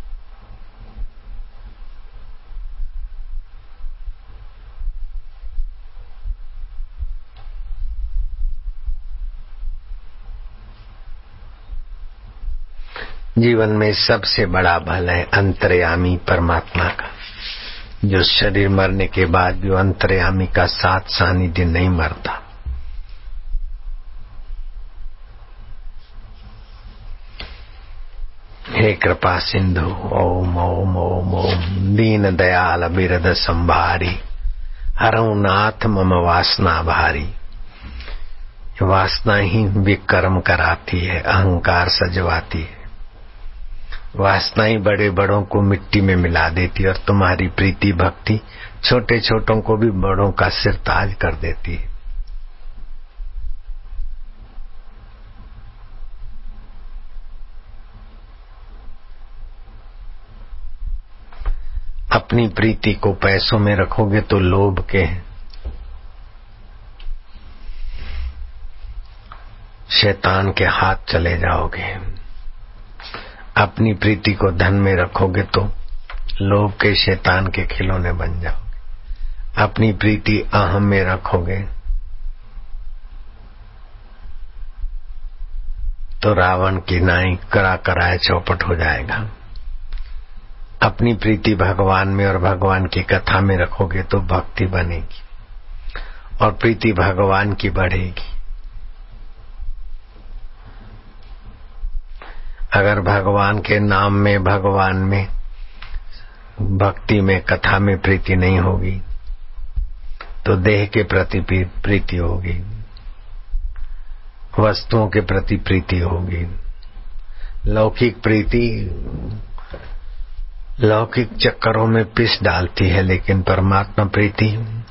जीवन में सबसे बड़ा बल है अंतर्यामी परमात्मा का, जो शरीर मरने के बाद भी अंतर्यामी का साथ सानिध्य नहीं मरता। हे कृपा सिंधु, ओम ओम ओम ओम। दीन दयाल बिरद संभारी, हरऊ नाथ मम वासना भारी। वासना ही विकर्म कराती है, अहंकार सजवाती है। वासना ही बड़े बड़ों को मिट्टी में मिला देती है, और तुम्हारी प्रीति भक्ति छोटे छोटों को भी बड़ों का सिर ताज कर देती है। अपनी प्रीति को पैसों में रखोगे तो लोभ के शैतान के हाथ चले जाओगे। अपनी प्रीति को धन में रखोगे तो लोभ के शैतान के खिलौने बन जाओगे। अपनी प्रीति अहम में रखोगे तो रावण की नाई करा कराए चौपट हो जाएगा। अपनी प्रीति भगवान में और भगवान की कथा में रखोगे तो भक्ति बनेगी और प्रीति भगवान की बढ़ेगी। अगर भगवान के नाम में, भगवान में, भक्ति में, कथा में प्रीति नहीं होगी तो देह के प्रति प्रीति होगी, वस्तुओं के प्रति प्रीति होगी। लौकिक प्रीति लौकिक चक्करों में पिस डालती है, लेकिन परमात्मा प्रीति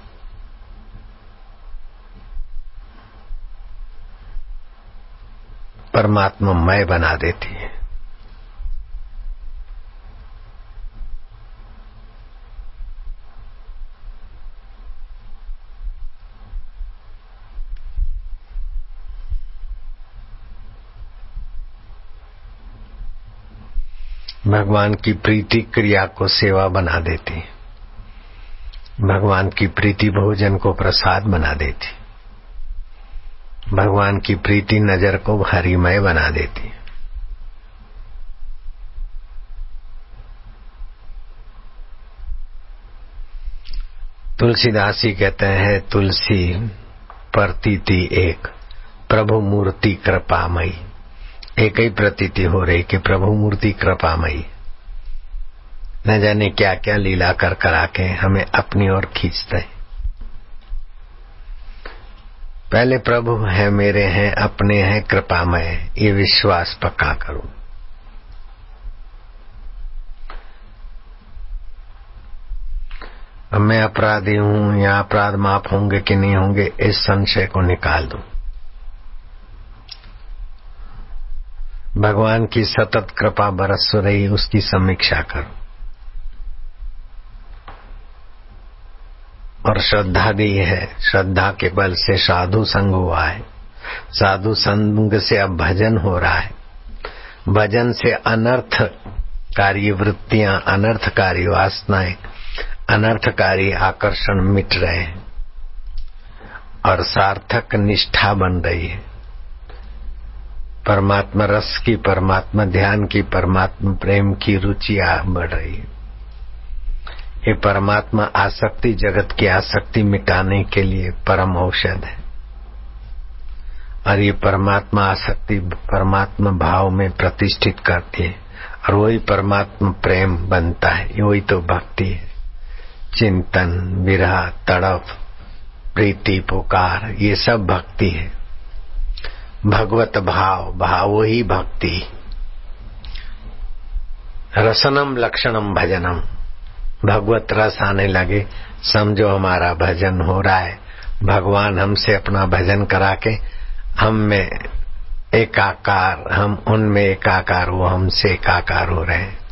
परमात्मामय बना देती है। भगवान की प्रीति क्रिया को सेवा बना देती है। भगवान की प्रीति भोजन को प्रसाद बना देती। भगवान की प्रीति नजर को हरिमय बना देती है। तुलसीदास जी कहते हैं, तुलसी प्रतीति एक, प्रभु मूर्ति कृपामयी। एक ही प्रतीति हो रही कि प्रभु मूर्ति कृपामयी, न जाने क्या क्या लीला कर करा के हमें अपनी ओर खींचते हैं। पहले प्रभु है, मेरे हैं, अपने हैं, कृपामय, ये विश्वास पक्का करो। अब मैं अपराधी हूं या अपराध माफ होंगे कि नहीं होंगे, इस संशय को निकाल दो। भगवान की सतत कृपा बरस रही, उसकी समीक्षा करो और श्रद्धा दी है। श्रद्धा के बल से साधु संग हुआ है, साधु संग से अब भजन हो रहा है। भजन से अनर्थकारी वृत्तियां, अनर्थकारी वासनाएं, अनर्थकारी आकर्षण मिट रहे हैं और सार्थक निष्ठा बन रही है। परमात्मा रस की, परमात्मा ध्यान की, परमात्मा प्रेम की रुचि बढ़ रही है। ये परमात्मा आसक्ति, जगत की आसक्ति मिटाने के लिए परम औषध है और ये परमात्मा आसक्ति परमात्मा भाव में प्रतिष्ठित करती है और वही परमात्मा प्रेम बनता है। वही तो भक्ति है। चिंतन, विरह, तड़प, प्रीति, पुकार, ये सब भक्ति है। भगवत भाव, भाव वही भक्ति। रसनम लक्षणम भजनम, भगवत रस आने लगे, समझो हमारा भजन हो रहा है। भगवान हमसे अपना भजन करा के हम में एकाकार, हम उनमें एकाकार, वो हमसे एकाकार हो रहे हैं।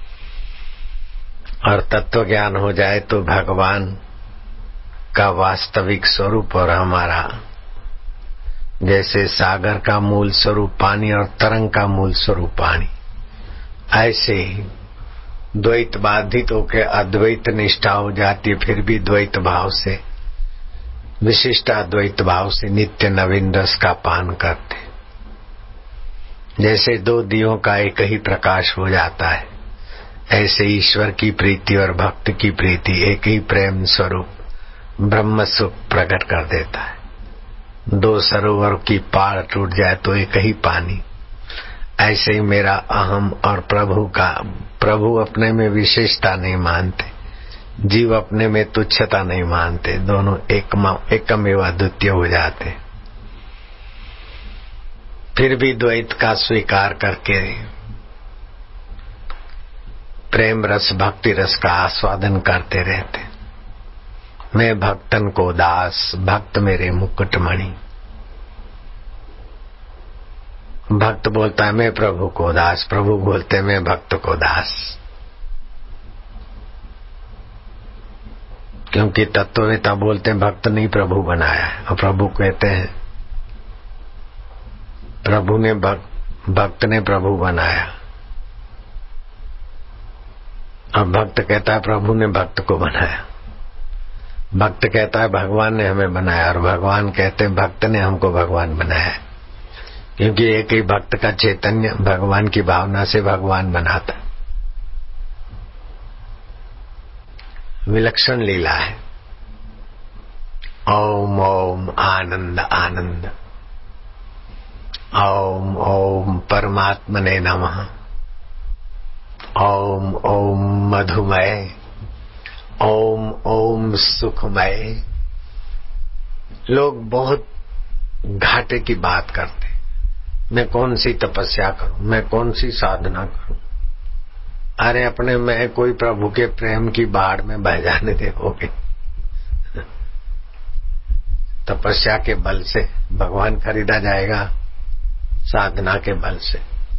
और तत्व ज्ञान हो जाए तो भगवान का वास्तविक स्वरूप और हमारा, जैसे सागर का मूल स्वरूप पानी और तरंग का मूल स्वरूप पानी, ऐसे ही द्वैत बाधित होकर अद्वैत निष्ठा हो जाती, फिर भी द्वैत भाव से, विशिष्टाद्वैत भाव से नित्य नवीन रस का पान करते। जैसे दो दियों का एक ही प्रकाश हो जाता है, ऐसे ईश्वर की प्रीति और भक्त की प्रीति एक ही प्रेम स्वरूप ब्रह्म सुख प्रकट कर देता है। दो सरोवर की पाड़ टूट जाए तो एक ही पानी। ऐसे ही मेरा अहम और प्रभु का, प्रभु अपने में विशेषता नहीं मानते, जीव अपने में तुच्छता नहीं मानते, दोनों एकमेव अद्वितीय हो जाते। फिर भी द्वैत का स्वीकार करके प्रेम रस, भक्ति रस का आस्वादन करते रहते। मैं भक्तन को दास, भक्त मेरे मुकुटमणि। भक्त बोलता है मैं प्रभु को दास, प्रभु बोलते मैं भक्त को दास। क्योंकि तत्ववेता बोलते हैं भक्त नहीं प्रभु बनाया है, और प्रभु कहते हैं प्रभु ने भक्त ने प्रभु बनाया, और भक्त कहता है प्रभु ने भक्त को बनाया। भक्त कहता है भगवान ने हमें बनाया, और भगवान कहते हैं भक्त ने हमको भगवान बनाया। क्योंकि एक ही भक्त का चैतन्य भगवान की भावना से भगवान बनाता। विलक्षण लीला है। ओम ओम आनंद आनंद, ओम ओम परमात्मने नमः, ओम ओम मधुमय, ओम ओम सुखमय। लोग बहुत घाटे की बात करते, मैं कौन सी तपस्या करूं, मैं कौन सी साधना करूं। अरे अपने में कोई प्रभु के प्रेम की बाढ़ में बह जाने देओगे। तपस्या के बल से भगवान खरीदा जाएगा, साधना के बल से।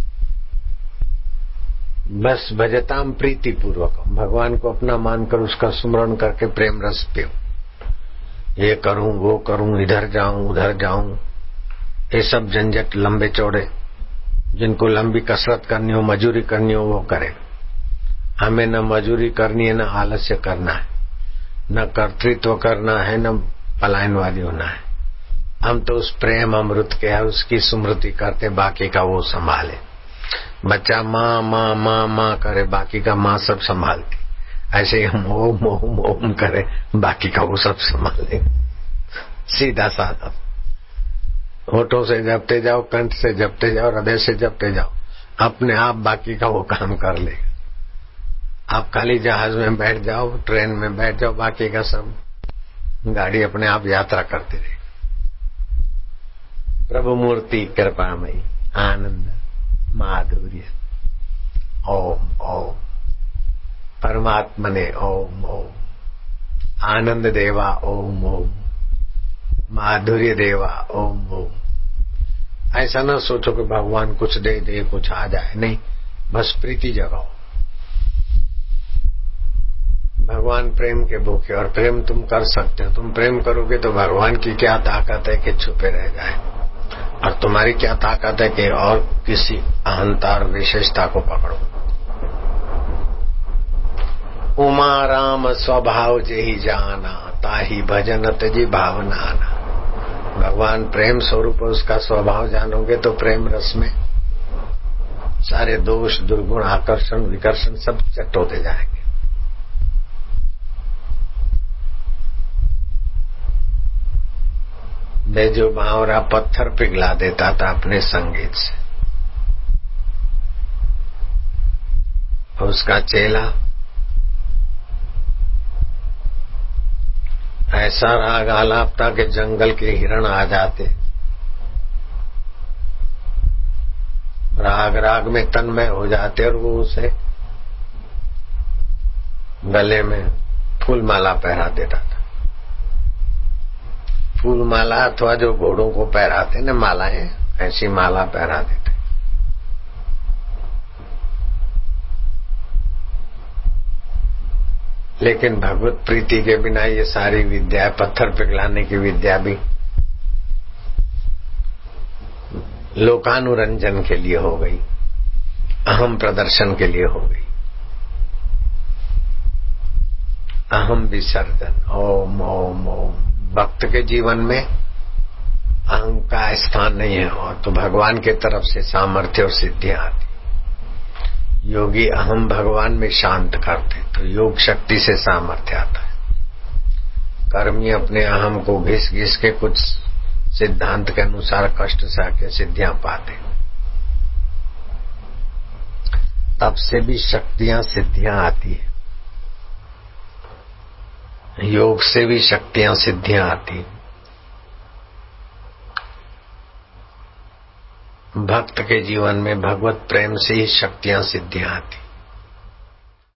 बस भजताम प्रीति पूर्वक, भगवान को अपना मानकर उसका सुमरण करके प्रेम रस पियो। ये करूं वो करूं, इधर जाऊं उधर जाऊं, ये सब झंझट लंबे चौड़े, जिनको लंबी कसरत करनी हो, मजूरी करनी हो, वो करे। हमें न मजूरी करनी है, न आलस्य करना है, न कर्तृत्व करना है, न पलायनवादी होना है। हम तो उस प्रेम अमृत के है, उसकी स्मृति करते, बाकी का वो संभाले। बच्चा माँ माँ माँ माँ करे, बाकी का माँ सब संभालती। ऐसे ही हम ओम ओम ओम करे, बाकी का वो सब संभाले। सीधा साधा, होठों से जपते जाओ, कंठ से जपते जाओ, हृदय से जपते जाओ, अपने आप बाकी का वो काम कर लेगा। आप खाली जहाज में बैठ जाओ, ट्रेन में बैठ जाओ, बाकी का सब गाड़ी अपने आप यात्रा करती रहेगी। प्रभु मूर्ति कृपामयी, आनंद माधुर्य, ओम ओम परमात्मने ओम ओम, आनंद देवा ओम ओम, माधुर्य देवा ओम ओम। ऐसा ना सोचो कि भगवान कुछ दे दे कुछ आ जाए, नहीं, बस प्रीति जगाओ। भगवान प्रेम के भूखे, और प्रेम तुम कर सकते हो। तुम प्रेम करोगे तो भगवान की क्या ताकत है कि छुपे रह जाए, और तुम्हारी क्या ताकत है कि और किसी अहंता और विशेषता को पकड़ो। उमा राम स्वभाव जेहि जाना, ताहि भजन तजी भावना। भगवान प्रेम स्वरूप, उसका स्वभाव जानोगे तो प्रेम रस में सारे दोष दुर्गुण आकर्षण विकर्षण सब चट होते जाएंगे। मैं जो बावरा पत्थर पिघला देता था अपने संगीत से, उसका चेला ऐसा राग आलापता के जंगल के हिरण आ जाते, राग राग में तन्मय हो जाते, और वो उसे गले में फूल माला पहरा देता था। फूल माला अथवा जो घोड़ों को पहराते न मालाएं, ऐसी माला पहरा देते। लेकिन भगवत प्रीति के बिना ये सारी विद्या, पत्थर पिघलाने की विद्या भी लोकानुरंजन के लिए हो गई, अहम प्रदर्शन के लिए हो गई। अहम विसर्जन, ओम ओम ओम। भक्त के जीवन में अहम का स्थान नहीं है, और तो भगवान के तरफ से सामर्थ्य और सिद्धियां आती। योगी अहम भगवान में शांत करते तो योग शक्ति से सामर्थ्य आता है। कर्मी अपने अहम को घिस घिस के कुछ सिद्धांत के अनुसार कष्ट सह के सिद्धियां पाते, तब से भी शक्तियां सिद्धियां आती है। योग से भी शक्तियां सिद्धियां आती। भक्त के जीवन में भगवत प्रेम से ही शक्तियां सिद्धियां आती।